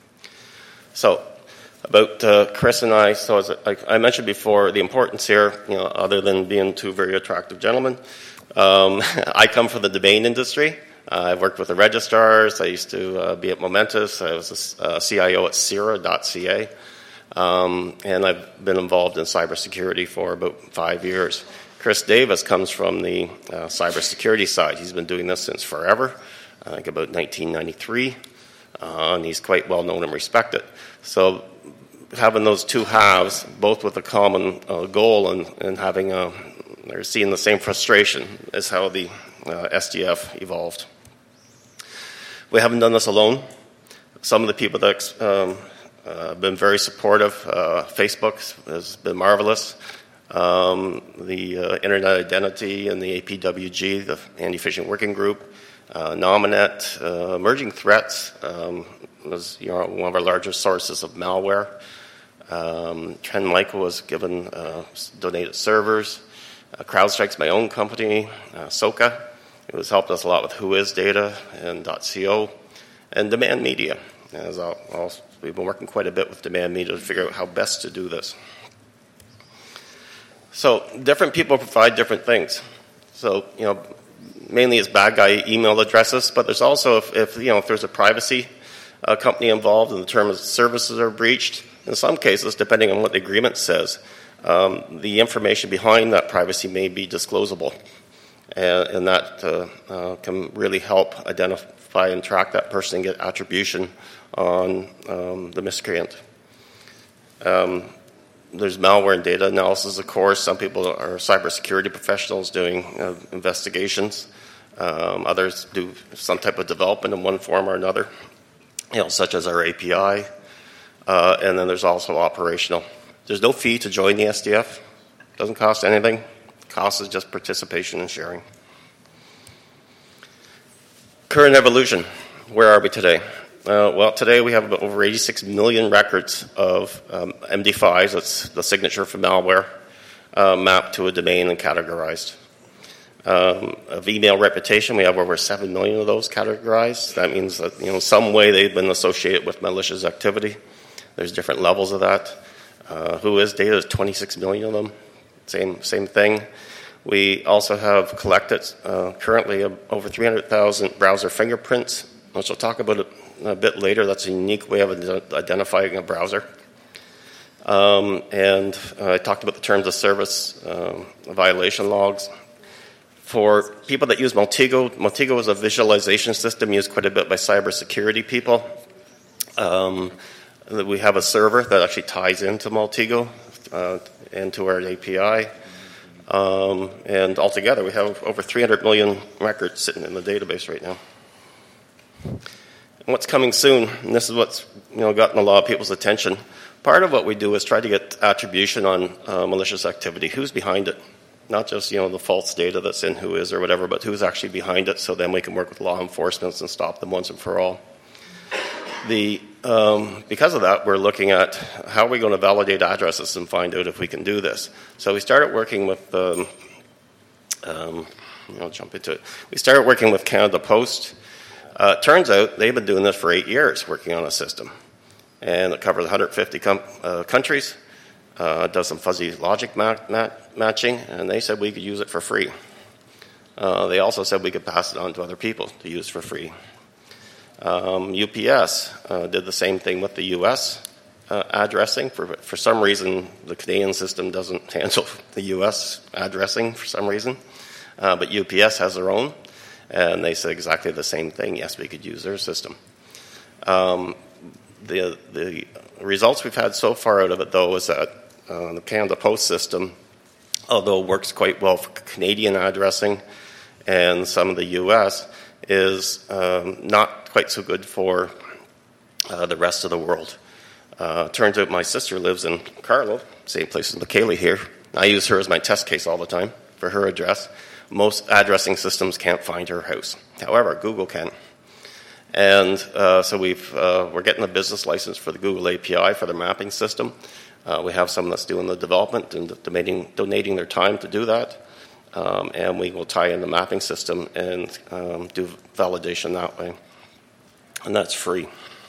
So about uh, Chris and I, so as I, I mentioned before, the importance here, you know, other than being two very attractive gentlemen, um, I come from the domain industry. Uh, I've worked with the registrars. I used to uh, be at Momentous. I was a uh, C I O at Cira dot C A. Um, and I've been involved in cybersecurity for about five years. Chris Davis comes from the uh, cybersecurity side. He's been doing this since forever, I think about nineteen ninety-three, uh, and he's quite well known and respected. So having those two halves, both with a common uh, goal and, and having a, they're seeing the same frustration, is how the uh, S D F evolved. We haven't done this alone. Some of the people that um, uh, have been very supportive. Uh, Facebook has been marvelous. Um, the uh, Internet Identity and the A P W G, the Anti-Phishing Working Group, uh, Nominet, uh, Emerging Threats um, was you know, one of our largest sources of malware. Um, Trend Micro was given uh, donated servers. Uh, CrowdStrike's my own company. Uh, Soka, it has helped us a lot with Whois data and .co. And Demand Media. As I'll, I'll, we've been working quite a bit with Demand Media to figure out how best to do this. So different people provide different things. So, you know, mainly it's bad guy email addresses, but there's also, if, if you know, if there's a privacy uh, company involved and the terms of services are breached, in some cases, depending on what the agreement says, um, the information behind that privacy may be disclosable. And, and that uh, uh, can really help identify and track that person and get attribution on um, the miscreant. Um, There's malware and data analysis, of course. Some people are cybersecurity professionals doing uh, investigations. Um, others do some type of development in one form or another, you know, such as our A P I. Uh, and then there's also operational. There's no fee to join the S D F. Doesn't cost anything. Cost is just participation and sharing. Current evolution. Where are we today? Uh, well, today we have over eighty-six million records of um, M D fives, that's the signature for malware, uh, mapped to a domain and categorized. Um, of email reputation, we have over seven million of those categorized. That means that, you know, some way they've been associated with malicious activity. There's different levels of that. Uh, Whois data is twenty-six million of them. Same, same thing. We also have collected uh, currently over three hundred thousand browser fingerprints, which I'll talk about it a bit later. That's a unique way of identifying a browser. Um, and uh, I talked about the terms of service um, violation logs. For people that use Maltego, Maltego is a visualization system used quite a bit by cybersecurity people. Um, we have a server that actually ties into Maltego uh, and to our A P I. Um, and altogether, we have over three hundred million records sitting in the database right now. And what's coming soon, and this is what's you know gotten a lot of people's attention, part of what we do is try to get attribution on uh, malicious activity. Who's behind it? Not just you know the false data that's in Whois or whatever, but who's actually behind it, so then we can work with law enforcement and stop them once and for all. The um, because of that, we're looking at how are we going to validate addresses and find out if we can do this. So we started working with um, um, you know, jump into it. We started working with Canada Post. Uh, it turns out they've been doing this for eight years, working on a system. And it covers one hundred fifty com- uh, countries, uh, does some fuzzy logic ma- ma- matching, and they said we could use it for free. Uh, they also said we could pass it on to other people to use for free. Um, U P S uh, did the same thing with the U S uh, addressing. For, for some reason, the Canadian system doesn't handle the U S addressing for some reason, uh, but U P S has their own. And they said exactly the same thing. Yes, we could use their system. Um, the the results we've had so far out of it, though, is that uh, the Canada Post system, although it works quite well for Canadian addressing and some of the U S, is um, not quite so good for uh, the rest of the world. Uh, turns out my sister lives in Carlow, same place as McKaylee here. I use her as my test case all the time for her address. Most addressing systems can't find her house. However, Google can. And uh, so we've, uh, we're getting a business license for the Google A P I for the mapping system. Uh, we have someone that's doing the development and donating, donating their time to do that. Um, and we will tie in the mapping system and um, do validation that way. And that's free.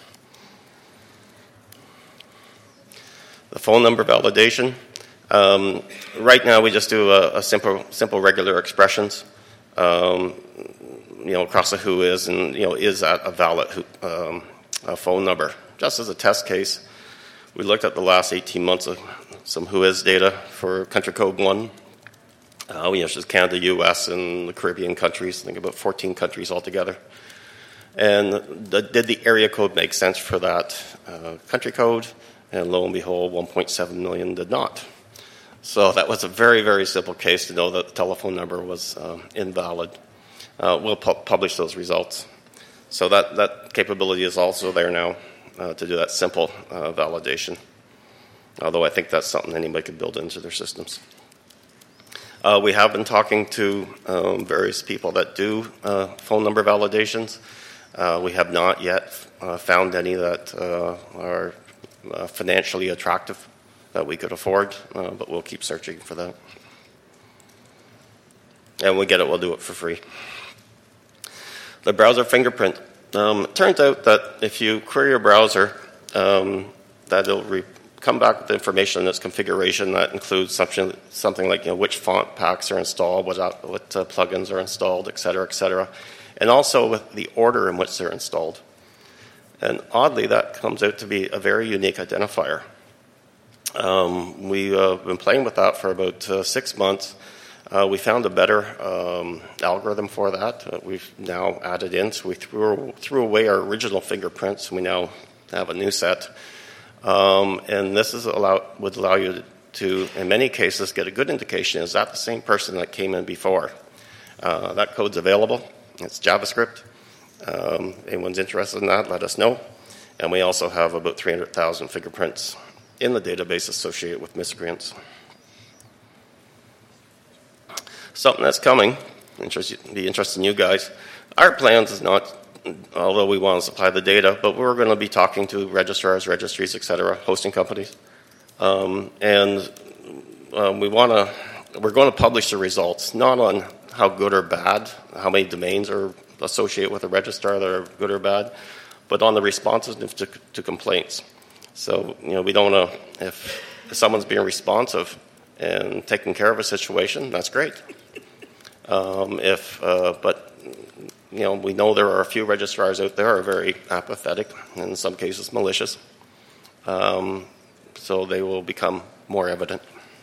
The phone number validation. Um, right now, we just do a, a simple, simple regular expressions, um, you know, across the who is, and you know, is that a valid who, um, a phone number? Just as a test case, we looked at the last eighteen months of some who is data for country code one. Uh, we used Canada, U S, and the Caribbean countries. I think about fourteen countries altogether. And the, did the area code make sense for that uh, country code? And lo and behold, one point seven million did not. So that was a very, very simple case to know that the telephone number was um, invalid. Uh, we'll pu- publish those results. So that, that capability is also there now uh, to do that simple uh, validation, although I think that's something anybody could build into their systems. Uh, we have been talking to um, various people that do uh, phone number validations. Uh, we have not yet uh, found any that uh, are uh, financially attractive that we could afford, uh, but we'll keep searching for that. And when we get it, we'll do it for free. The browser fingerprint. Um, it turns out that if you query your browser, um, that it'll re- come back with information in its configuration that includes something, something like you know, which font packs are installed, what, what uh, plugins are installed, et cetera, et cetera, and also with the order in which they're installed. And oddly, that comes out to be a very unique identifier. Um, we've uh, been playing with that for about uh, six months. Uh, we found a better um, algorithm for that. Uh, we've now added in, so we threw, threw away our original fingerprints. We now have a new set. Um, and this is allow, would allow you to, in many cases, get a good indication, is that the same person that came in before? Uh, that code's available. It's JavaScript. Um, anyone's interested in that, let us know. And we also have about three hundred thousand fingerprints in the database associated with miscreants. Something that's coming, interest, be interested in you guys. Our plans is not, although we want to supply the data, but we're going to be talking to registrars, registries, et cetera, hosting companies. Um, and um, we want to, we're going to publish the results, not on how good or bad, how many domains are associated with a registrar that are good or bad, but on the responsiveness to, to complaints. So, you know, we don't know if, if someone's being responsive and taking care of a situation, that's great. Um, if, uh, but, you know, we know there are a few registrars out there who are very apathetic, and in some cases malicious. Um, so they will become more evident.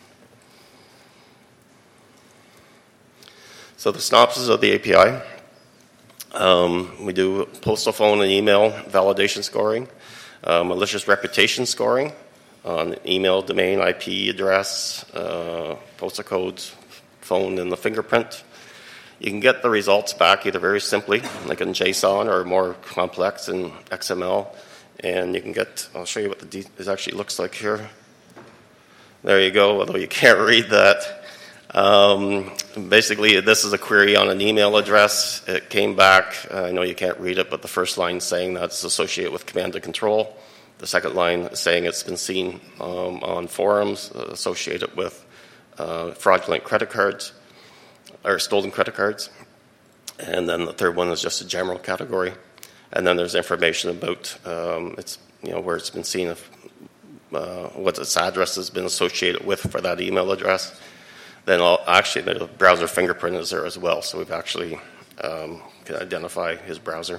So the synopsis of the A P I. Um, we do postal phone and email validation scoring. Uh, malicious reputation scoring on email, domain, I P address, uh, postal codes, phone, and the fingerprint. You can get the results back either very simply, like in JSON, or more complex in X M L. And you can get, I'll show you what the de- it actually looks like here. There you go, although you can't read that. Um, basically, this is a query on an email address. It came back. Uh, I know you can't read it, but the first line is saying that's associated with command and control. The second line is saying it's been seen um, on forums uh, associated with uh, fraudulent credit cards. or stolen credit cards. And then the third one is just a general category. And then there's information about um, it's you know where it's been seen, if uh, what its address has been associated with for that email address. Then I'll, actually the browser fingerprint is there as well, so we've actually um, can identify his browser.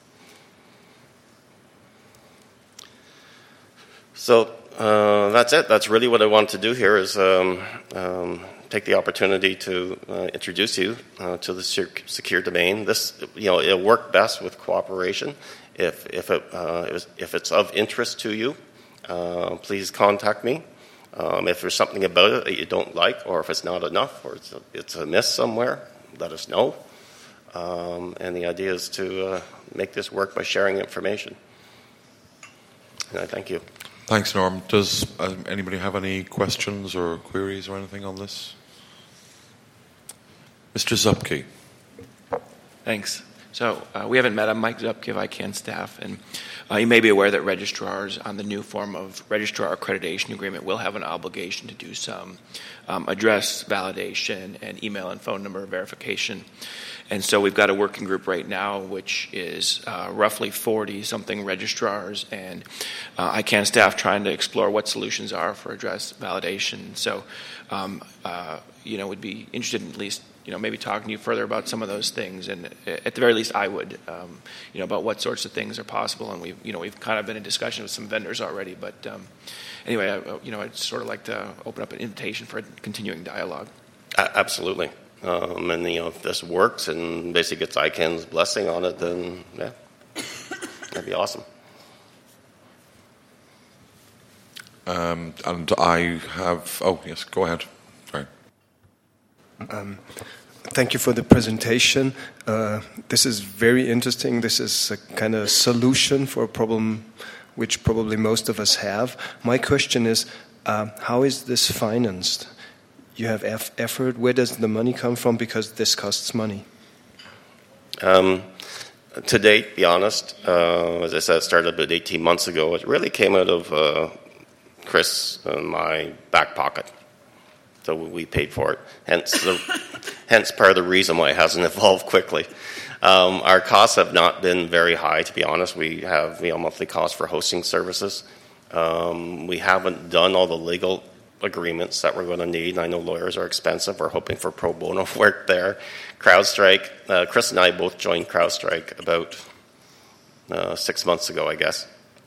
So uh, that's it. That's really what I wanted to do here is um, um, take the opportunity to uh, introduce you uh, to the secure domain. This, you know, it'll work best with cooperation. If if it uh, if it's of interest to you, uh, please contact me. Um, if there's something about it that you don't like, or if it's not enough, or it's a, it's a miss somewhere, let us know. Um, and the idea is to uh, make this work by sharing information. And I thank you. Thanks, Norm. Does uh, anybody have any questions or queries or anything on this? Mister Zupke. Thanks. So uh, we haven't met. I'm Mike Zupke of ICANN staff, and uh, you may be aware that registrars on the new form of registrar accreditation agreement will have an obligation to do some um, address validation and email and phone number verification. And so we've got a working group right now, which is uh, roughly forty-something registrars and uh, ICANN staff trying to explore what solutions are for address validation. So, um, uh, you know, we'd be interested in at least, you know, maybe talking to you further about some of those things. And at the very least, I would, um, you know, about what sorts of things are possible. And we've, you know, we've kind of been in discussion with some vendors already. But um, anyway, I, you know, I'd sort of like to open up an invitation for a continuing dialogue. Absolutely. Um, and, you know, if this works and basically gets ICANN's blessing on it, then, yeah, that'd be awesome. Um, and I have... Oh, yes, go ahead. Sorry. Um, thank you for the presentation. Uh, this is very interesting. This is a kind of solution for a problem which probably most of us have. My question is, uh, how is this financed? You have eff- effort. Where does the money come from? Because this costs money. Um, to date, to be honest, uh, as I said, it started about eighteen months ago. It really came out of uh, Chris and my back pocket. So we paid for it. Hence, the, hence part of the reason why it hasn't evolved quickly. Um, our costs have not been very high, to be honest. We have you know, monthly costs for hosting services. Um, we haven't done all the legal agreements that we're going to need. I know lawyers are expensive. We're hoping for pro bono work there. CrowdStrike, uh, Chris and I both joined CrowdStrike about uh, six months ago, I guess.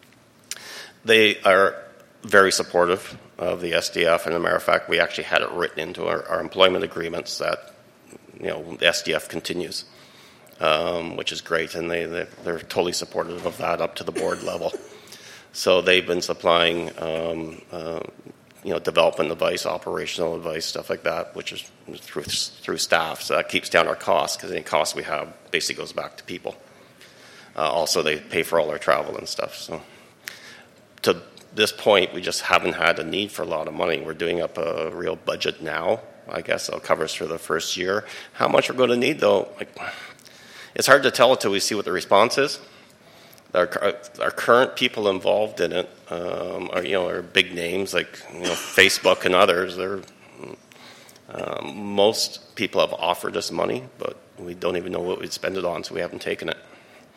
They are very supportive of the S D F, and as a matter of fact, we actually had it written into our, our employment agreements that you know the S D F continues, um, which is great, and they they're, they're totally supportive of that up to the board level. So they've been supplying, um, uh, you know, development advice, operational advice, stuff like that, which is through through staff. So that keeps down our costs because any cost we have basically goes back to people. Uh, also, they pay for all our travel and stuff. So to this point, we just haven't had a need for a lot of money. We're doing up a real budget now. I guess it'll cover us for the first year. How much we're going to need, though, like, it's hard to tell until we see what the response is. Our, our current people involved in it um, are, you know, are big names like you know Facebook and others. They're um, most people have offered us money, but we don't even know what we'd spend it on, so we haven't taken it.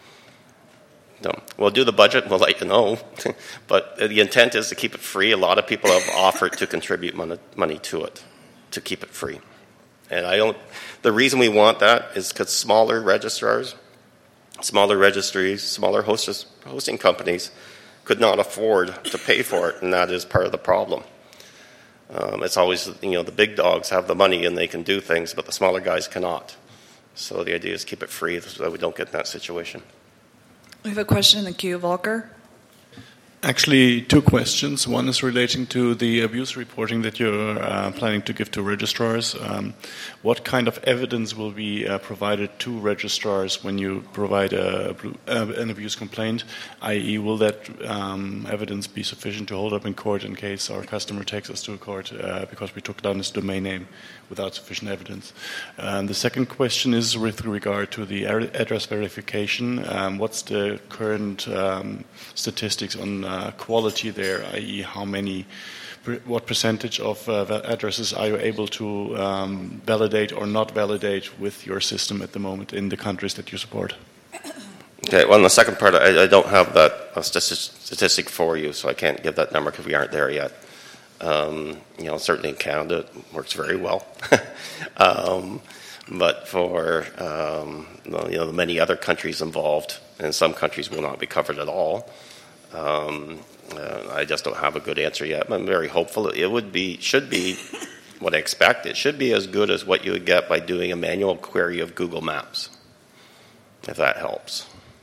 No. We'll do the budget, we'll let you know. But the intent is to keep it free. A lot of people have offered to contribute money, money to it, to keep it free. And I don't. The reason we want that is because smaller registrars, smaller registries, smaller hostess, hosting companies could not afford to pay for it, and that is part of the problem. Um, it's always, you know, the big dogs have the money and they can do things, but the smaller guys cannot. So the idea is keep it free so that we don't get in that situation. We have a question in the queue, Volker. Actually, two questions. One is relating to the abuse reporting that you're uh, planning to give to registrars. Um, what kind of evidence will be uh, provided to registrars when you provide a, uh, an abuse complaint, that is, will that um, evidence be sufficient to hold up in court in case our customer takes us to a court uh, because we took down his domain name without sufficient evidence? And the second question is with regard to the address verification. Um, what's the current um, statistics on Uh, quality there, that is how many per- what percentage of uh, va- addresses are you able to um, validate or not validate with your system at the moment in the countries that you support? Okay, well, in the second part, I, I don't have that uh, statistic for you, so I can't give that number because we aren't there yet. Um, you know, certainly in Canada, it works very well. um, but for um, you know the many other countries involved, and some countries will not be covered at all. Um, uh, I just don't have a good answer yet. I'm very hopeful. It would be, should be, what I expect. It should be as good as what you would get by doing a manual query of Google Maps, if that helps.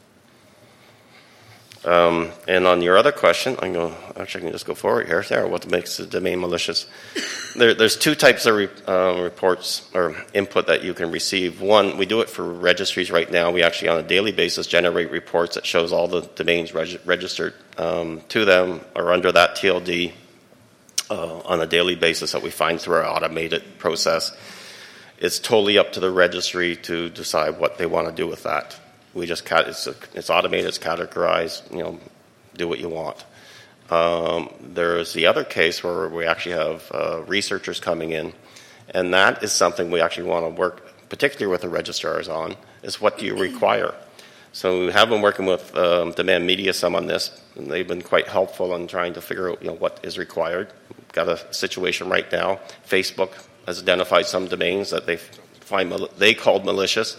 Um, and on your other question, I'm going. Actually, I can just go forward here. There, what makes the domain malicious? There, there's two types of re, uh, reports or input that you can receive. One, we do it for registries right now. We actually, on a daily basis, generate reports that shows all the domains reg- registered um, to them or under that T L D uh, on a daily basis that we find through our automated process. It's totally up to the registry to decide what they want to do with that. We just cat it's a, it's automated, it's categorized. You know, do what you want. Um, there's the other case where we actually have uh, researchers coming in, and that is something we actually want to work, particularly with the registrars on. Is what do you require? So we have been working with um, Demand Media some on this, and they've been quite helpful in trying to figure out you know what is required. We've got a situation right now. Facebook has identified some domains that they find they called malicious.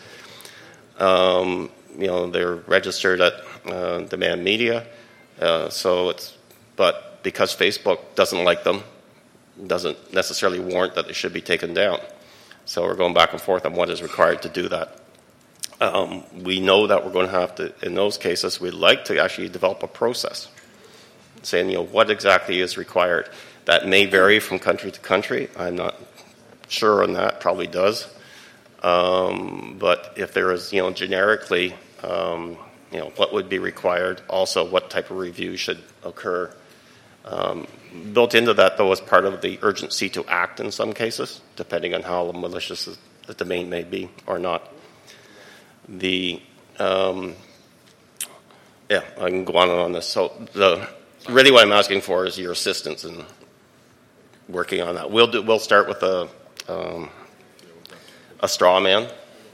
Um, You know, they're registered at uh, Demand Media, uh, so it's. But because Facebook doesn't like them, doesn't necessarily warrant that they should be taken down. So we're going back and forth on what is required to do that. Um, we know that we're going to have to, in those cases, we'd like to actually develop a process, saying you know what exactly is required. That may vary from country to country. I'm not sure on that. Probably does. Um, but if there is, you know, generically, um, you know, what would be required, also what type of review should occur. Um, built into that, though, is part of the urgency to act in some cases, depending on how malicious the domain may be or not. The, um, yeah, I can go on and on this. So the, really what I'm asking for is your assistance in working on that. We'll do, we'll start with a, um, a straw man.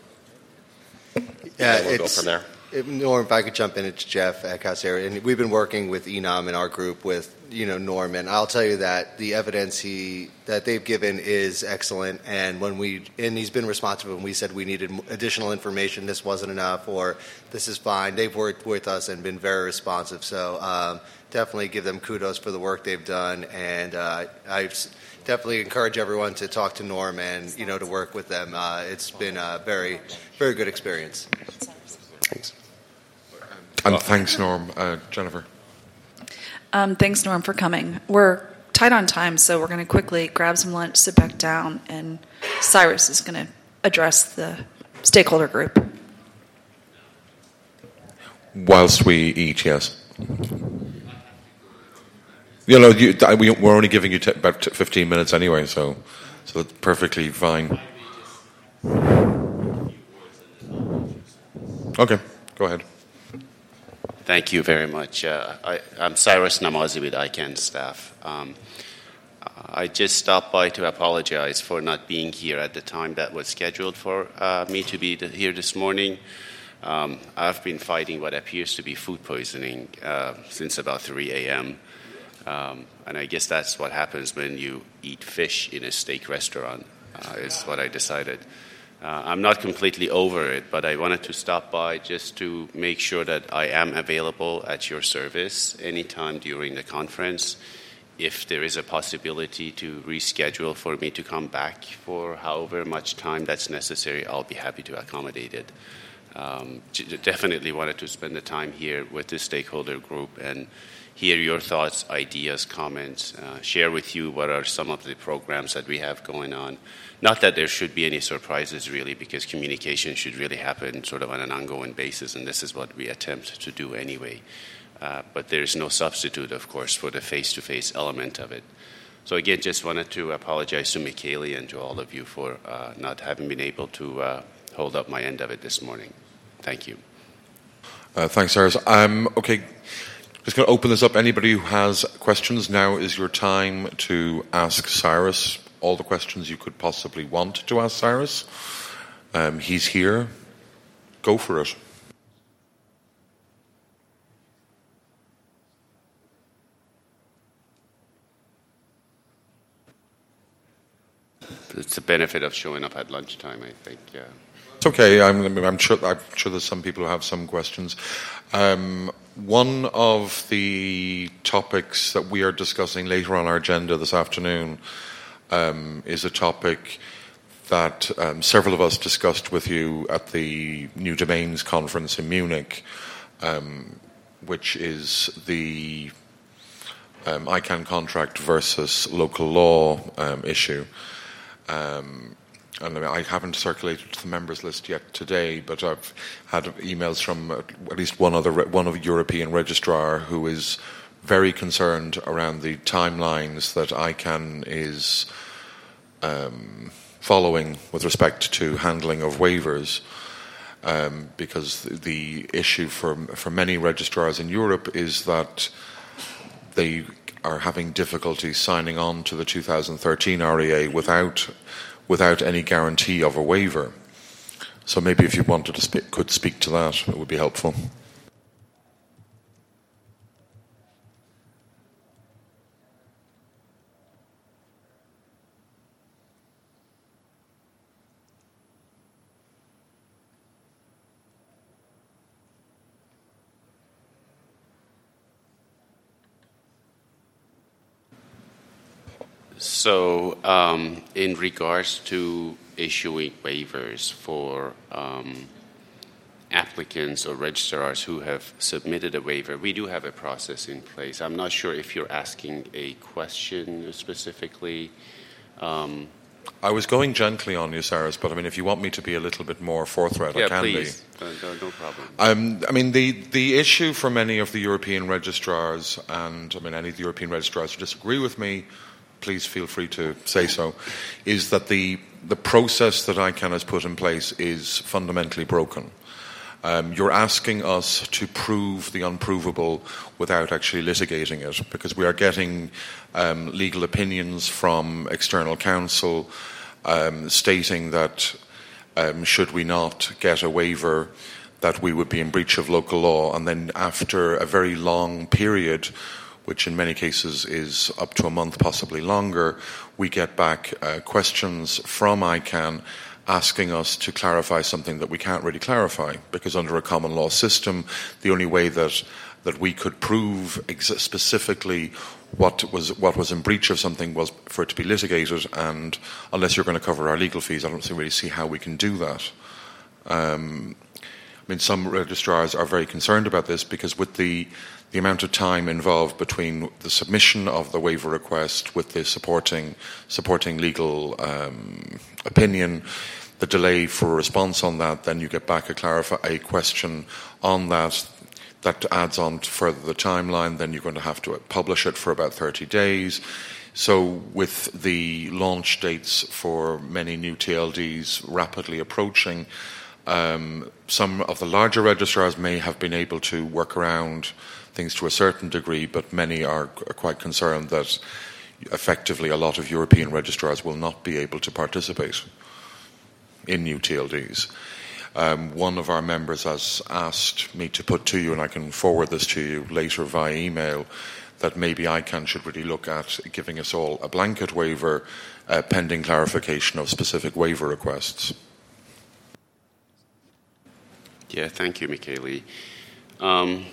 Yeah, and we'll go it's, from there. It, Norm, if I could jump in, it's Jeff Eckhouse here, and we've been working with E N O M in our group with you know Norm, and I'll tell you that the evidence he that they've given is excellent. And when we and he's been responsive when we said we needed additional information, this wasn't enough, or this is fine. They've worked with us and been very responsive. So um, definitely give them kudos for the work they've done, and uh, I've. Definitely encourage everyone to talk to Norm and you know to work with them. Uh, it's been a very, very good experience. Thanks. And thanks, Norm. Uh, Jennifer. Um, thanks, Norm, for coming. We're tight on time, so we're going to quickly grab some lunch, sit back down, and Cyrus is going to address the stakeholder group. Whilst we eat, yes. You know, you, we, we're only giving you t- about fifteen minutes anyway, so so that's perfectly fine. Okay, go ahead. Thank you very much. Uh, I, I'm Cyrus Namazi with I CANN staff. Um, I just stopped by to apologize for not being here at the time that was scheduled for uh, me to be here this morning. Um, I've been fighting what appears to be food poisoning uh, since about three a.m., Um, and I guess that's what happens when you eat fish in a steak restaurant, uh, is what I decided. Uh, I'm not completely over it, but I wanted to stop by just to make sure that I am available at your service anytime during the conference. If there is a possibility to reschedule for me to come back for however much time that's necessary, I'll be happy to accommodate it. Um, definitely wanted to spend the time here with the stakeholder group and hear your thoughts, ideas, comments, uh, share with you what are some of the programs that we have going on. Not that there should be any surprises, really, because communication should really happen sort of on an ongoing basis, and this is what we attempt to do anyway. Uh, but there's no substitute, of course, for the face-to-face element of it. So again, just wanted to apologize to Michaeli and to all of you for uh, not having been able to uh, hold up my end of it this morning. Thank you. Uh, thanks, Cyrus. Um, okay. Just going to open this up. Anybody who has questions, now is your time to ask Cyrus all the questions you could possibly want to ask Cyrus. Um, he's here. Go for it. It's the benefit of showing up at lunchtime, I think. Yeah. It's okay. I'm, I'm sure. I'm sure there's some people who have some questions. Um, one of the topics that we are discussing later on our agenda this afternoon um, is a topic that um, several of us discussed with you at the New Domains conference in Munich, um, which is the um, I CANN contract versus local law um, issue. Um, and I haven't circulated to the members list yet today, but I've had emails from at least one other one of European registrar who is very concerned around the timelines that I CANN is um, following with respect to handling of waivers, um, because the issue for for many registrars in Europe is that they are having difficulty signing on to the two thousand thirteen R E A without without any guarantee of a waiver. So maybe if you wanted to speak, could speak to that, it would be helpful. So, um, in regards to issuing waivers for um, applicants or registrars who have submitted a waiver, we do have a process in place. I'm not sure if you're asking a question specifically. Um, I was going gently on you, Cyrus, but I mean, if you want me to be a little bit more forthright, yeah, I can please. be. Uh, no, no problem. Um, I mean, the, the issue for many of the European registrars, and I mean, any of the European registrars who disagree with me, please feel free to say so, is that the the process that I CANN has put in place is fundamentally broken. Um, you're asking us to prove the unprovable without actually litigating it, because we are getting um, legal opinions from external counsel um, stating that um, should we not get a waiver, that we would be in breach of local law, and then after a very long period, which in many cases is up to a month, possibly longer, we get back uh, questions from I CANN asking us to clarify something that we can't really clarify, because under a common law system, the only way that that we could prove ex- specifically what was what was in breach of something was for it to be litigated, and unless you're going to cover our legal fees, I don't really see how we can do that. Um, I mean, some registrars are very concerned about this, because with the the amount of time involved between the submission of the waiver request with the supporting supporting legal um, opinion, the delay for a response on that, then you get back a clarify a question on that. That adds on to further the timeline. Then you're going to have to publish it for about thirty days. So with the launch dates for many new T L Ds rapidly approaching, um, some of the larger registrars may have been able to work around things to a certain degree, but many are quite concerned that effectively a lot of European registrars will not be able to participate in new T L Ds. Um, one of our members has asked me to put to you, and I can forward this to you later via email, that maybe I CANN should really look at giving us all a blanket waiver uh, pending clarification of specific waiver requests. Yeah, thank you, Michele. Um,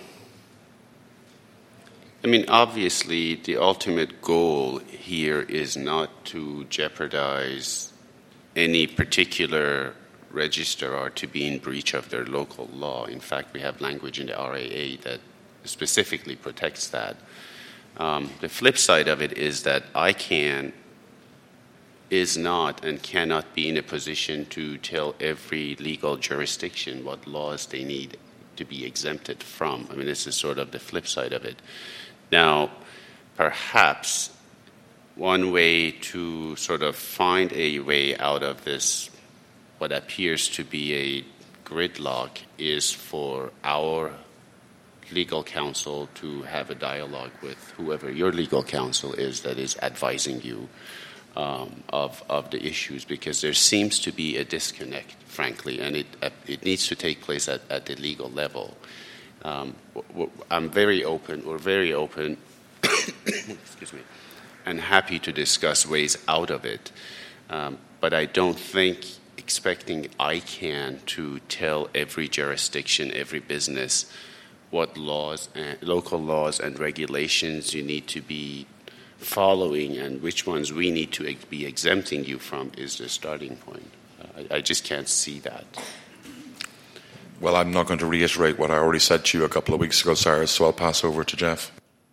I mean, obviously, the ultimate goal here is not to jeopardize any particular registrar to be in breach of their local law. In fact, we have language in the R A A that specifically protects that. Um, the flip side of it is that I CANN is not and cannot be in a position to tell every legal jurisdiction what laws they need to be exempted from. I mean, this is sort of the flip side of it. Now, perhaps one way to sort of find a way out of this, what appears to be a gridlock, is for our legal counsel to have a dialogue with whoever your legal counsel is that is advising you um, of of the issues, because there seems to be a disconnect, frankly, and it uh, it needs to take place at, at the legal level. Um, w- w- I'm very open, we're very open, excuse me, and happy to discuss ways out of it. Um, but I don't think expecting I CAN to tell every jurisdiction, every business, what laws, and local laws and regulations you need to be following and which ones we need to ex- be exempting you from is the starting point. Uh, I, I just can't see that. Well, I'm not going to reiterate what I already said to you a couple of weeks ago, Cyrus, so I'll pass over to Jeff.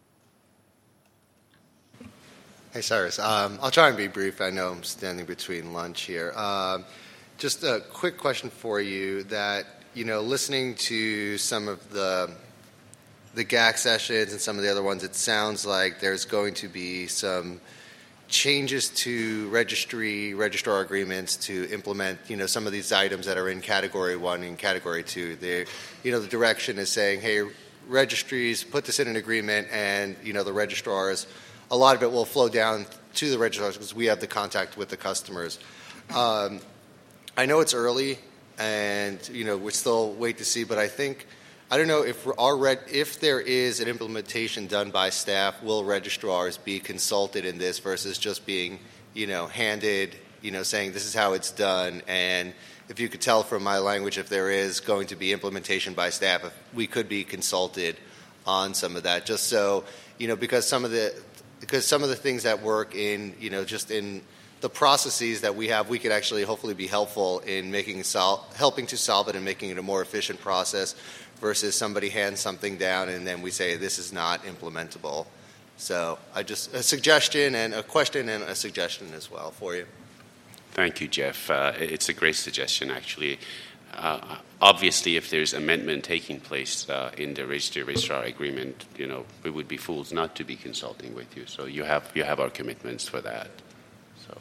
Hey, Cyrus. Um, I'll try and be brief. I know I'm standing between lunch here. Um, just a quick question for you that, you know, listening to some of the the G A C sessions and some of the other ones, it sounds like there's going to be some changes to registry, registrar agreements to implement, you know, some of these items that are in Category one and Category two. They, you know, the direction is saying, hey, registries, put this in an agreement, and, you know, the registrars, a lot of it will flow down to the registrars because we have the contact with the customers. Um, I know it's early, and, you know, we're still wait to see, but I think, I don't know if our reg- if there is an implementation done by staff, will registrars be consulted in this versus just being, you know, handed, you know, saying this is how it's done. And if you could tell from my language, if there is going to be implementation by staff, if we could be consulted on some of that, just so, you know, because some of the because some of the things that work in, you know, just in the processes that we have, we could actually hopefully be helpful in making sol- helping to solve it and making it a more efficient process, versus somebody hands something down and then we say this is not implementable. So I just a suggestion and a question and a suggestion as well for you. Thank you, Jeff. Uh, it's a great suggestion, actually. Uh, obviously, if there's amendment taking place uh, in the registry registrar agreement, you know, we would be fools not to be consulting with you. So you have you have our commitments for that. So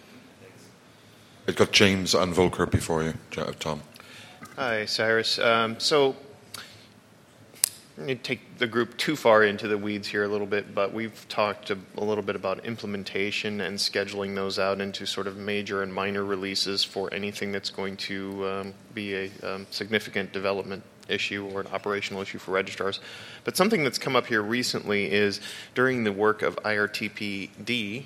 I've got James and Volker before you, Tom. Hi, Cyrus. Um, so I'm going to take the group too far into the weeds here a little bit, but we've talked a, a little bit about implementation and scheduling those out into sort of major and minor releases for anything that's going to um, be a um, significant development issue or an operational issue for registrars. But something that's come up here recently is during the work of I R T P D,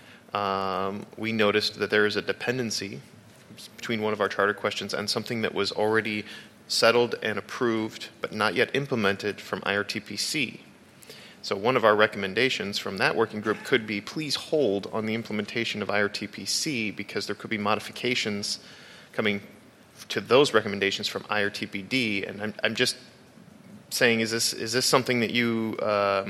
um, we noticed that there is a dependency between one of our charter questions and something that was already settled and approved but not yet implemented from I R T P C. So one of our recommendations from that working group could be please hold on the implementation of I R T P C, because there could be modifications coming to those recommendations from I R T P D. And I'm, I'm just saying, is this is this something that you um,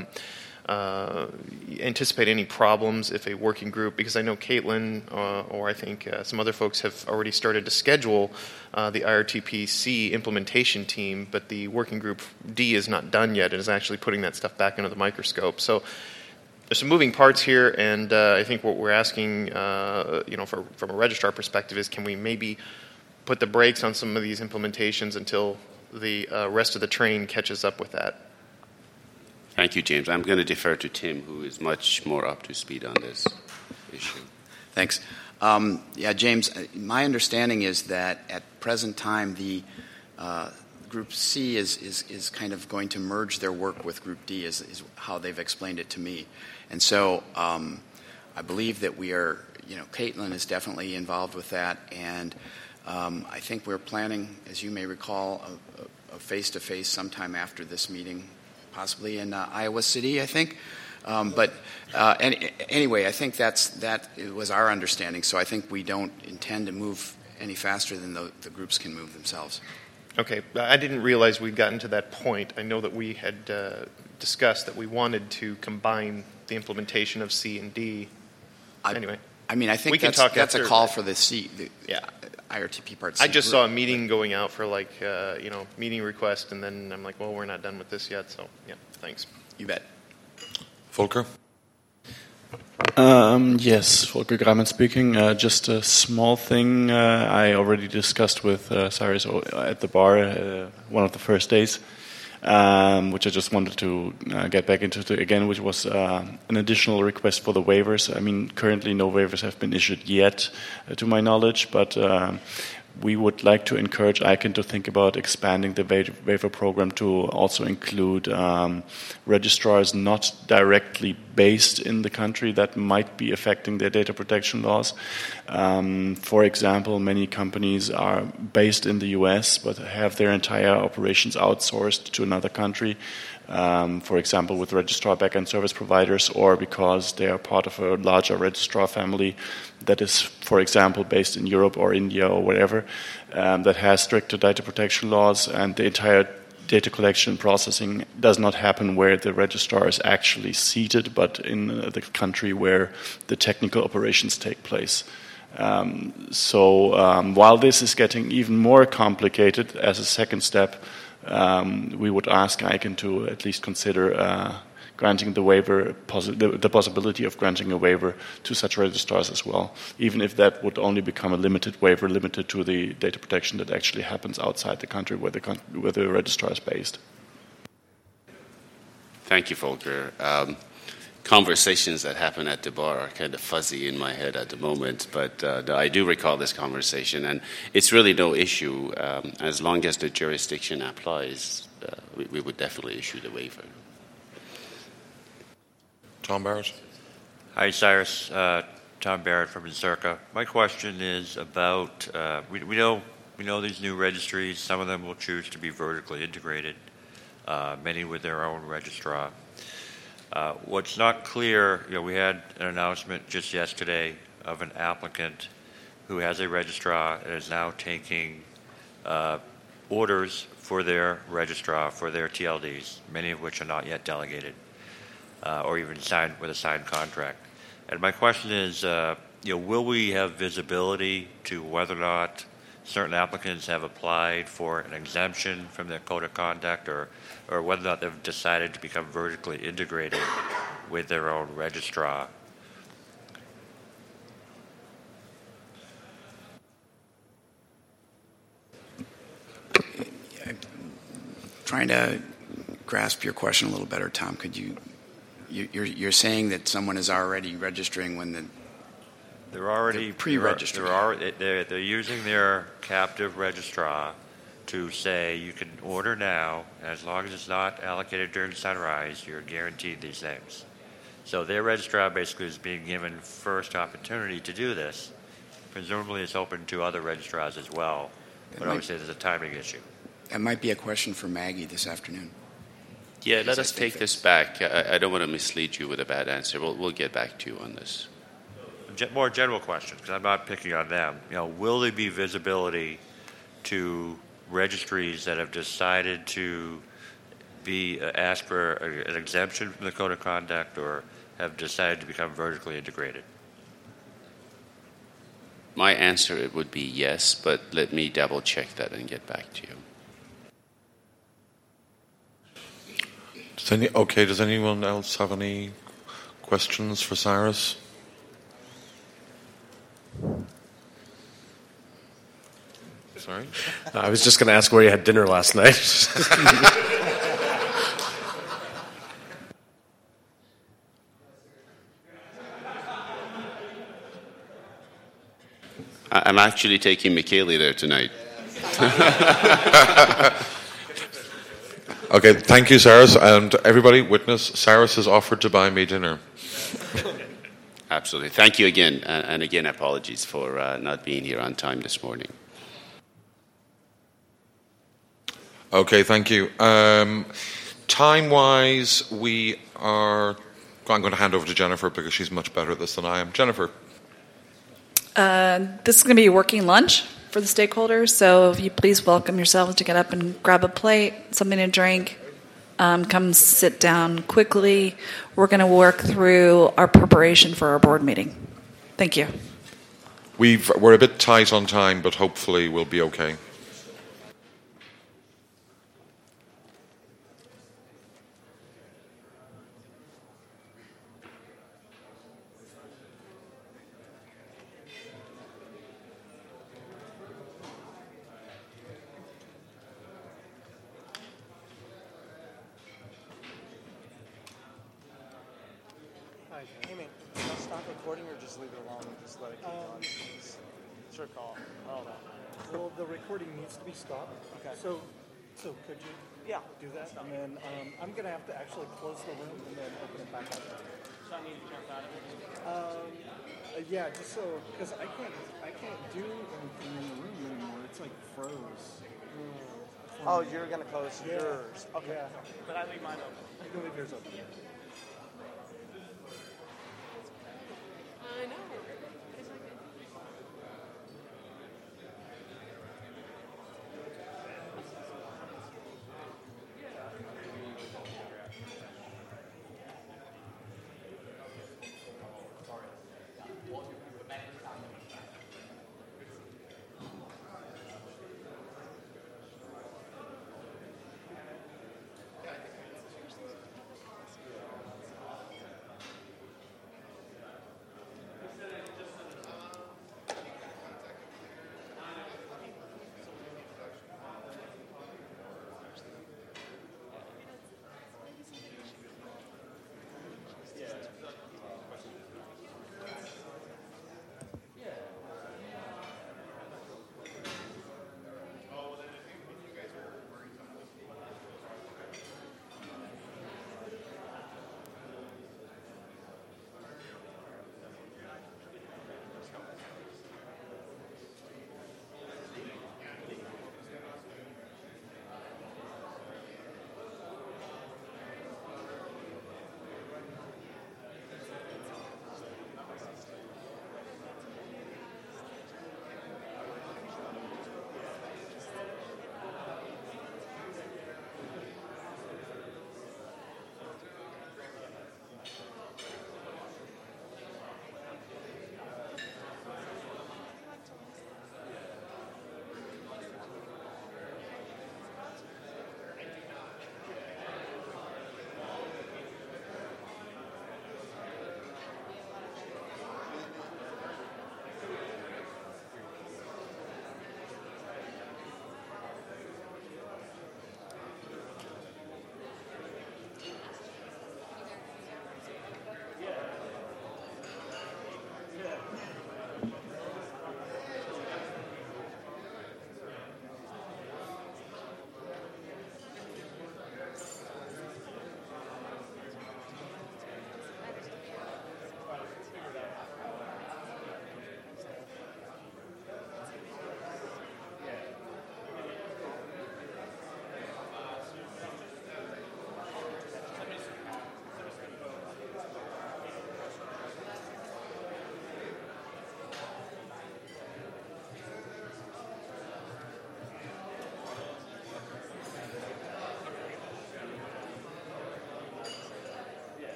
uh, anticipate any problems if a working group, because I know Caitlin uh, or I think uh, some other folks have already started to schedule uh, the I R T P C implementation team, but the working group D is not done yet and is actually putting that stuff back under the microscope. So there's some moving parts here, and uh, I think what we're asking, uh, you know, for, from a registrar perspective is, can we maybe put the brakes on some of these implementations until the uh, rest of the train catches up with that? Thank you, James. I'm going to defer to Tim, who is much more up to speed on this issue. Thanks. Um, yeah, James, my understanding is that at present time, the uh, Group C is, is, is kind of going to merge their work with Group D, is, is how they've explained it to me. And so um, I believe that we are, you know, Caitlin is definitely involved with that, and um, I think we're planning, as you may recall, a, a face-to-face sometime after this meeting, possibly in uh, Iowa City, I think. Um, but uh, any, anyway, I think that's that was our understanding. So I think we don't intend to move any faster than the, the groups can move themselves. Okay, I didn't realize we'd gotten to that point. I know that we had uh, discussed that we wanted to combine the implementation of C and D. I, anyway, I mean, I think we that's, can talk that's after. a call for the C, the yeah. I R T P part C. I just group. saw a meeting going out for like, uh, you know, meeting request, and then I'm like, well, we're not done with this yet, so yeah, thanks. You bet. Volker? Um, yes, Volker Graman speaking. Uh, just a small thing uh, I already discussed with uh, Cyrus at the bar uh, one of the first days. um, which I just wanted to uh, get back into to again, which was uh, an additional request for the waivers. I mean, currently no waivers have been issued yet, uh, to my knowledge, but um, we would like to encourage I C A N to think about expanding the wa- waiver program to also include um, registrars not directly based in the country that might be affecting their data protection laws. Um, for example, many companies are based in the U S but have their entire operations outsourced to another country. Um, for example, with registrar backend service providers, or because they are part of a larger registrar family that is, for example, based in Europe or India or wherever, um, that has stricter data protection laws, and the entire data collection processing does not happen where the registrar is actually seated, but in uh, the country where the technical operations take place. Um, so um, while this is getting even more complicated as a second step, Um, we would ask I C A N to at least consider uh, granting the waiver, possi- the, the possibility of granting a waiver to such registrars as well, even if that would only become a limited waiver, limited to the data protection that actually happens outside the country where the, con- where the registrar is based. Thank you, Volker. Um, conversations that happen at the bar are kind of fuzzy in my head at the moment, but uh, I do recall this conversation, and it's really no issue. Um, as long as the jurisdiction applies, uh, we, we would definitely issue the waiver. Tom Barrett. Hi, Cyrus. Uh, Tom Barrett from Encirca. My question is about, uh, we, we know we know these new registries, some of them will choose to be vertically integrated, uh, many with their own registrar. Uh, what's not clear, you know, we had an announcement just yesterday of an applicant who has a registrar and is now taking uh, orders for their registrar, for their T L Ds, many of which are not yet delegated uh, or even signed with a signed contract. And my question is, uh, you know, will we have visibility to whether or not certain applicants have applied for an exemption from their code of conduct, or, or whether or not they've decided to become vertically integrated with their own registrar? Trying to grasp your question a little better, Tom. Could you, you you're, you're saying that someone is already registering when the They're already pre-registered. They're, already, they're, they're using their captive registrar to say you can order now, and as long as it's not allocated during sunrise, you're guaranteed these things. So their registrar basically is being given first opportunity to do this. Presumably it's open to other registrars as well, but might- obviously there's a timing issue. That might be a question for Maggie this afternoon. Yeah, let Because I us think take this back. I, I don't want to mislead you with a bad answer. We'll, we'll get back to you on this. Ge- More general questions, because I'm not picking on them. You know, will there be visibility to registries that have decided to be uh, ask for a, an exemption from the code of conduct, or have decided to become vertically integrated? My answer it would be yes, but let me double check that and get back to you. Does any, okay, does anyone else have any questions for Cyrus? Sorry? I was just going to ask where you had dinner last night. I- I'm actually taking Michele there tonight. Okay, thank you, Cyrus. And everybody, witness, Cyrus has offered to buy me dinner. Absolutely. Thank you again. And, and again, apologies for uh, not being here on time this morning. Okay, thank you. Um, time-wise, we are... I'm going to hand over to Jennifer because she's much better at this than I am. Jennifer. Uh, this is going to be a working lunch for the stakeholders, so if you please welcome yourselves to get up and grab a plate, something to drink, um, come sit down quickly. We're going to work through our preparation for our board meeting. Thank you. We've, we're a bit tight on time, but hopefully we'll be okay. Hi. Hey, man, can I stop recording or just leave it alone and just let it keep Um, going? It's it's your call. I don't know. Well, the recording needs to be stopped. Okay. So, so could you Yeah. do that? And then um, I'm going to have to actually close the room and then open it back up. So I need to jump out of it? Um, uh, yeah, just so, because I can't, I can't do anything in the room anymore. It's like froze. Oh, you're going to close Yeah. yours. Okay. Yeah. But I leave mine open. You can leave yours open.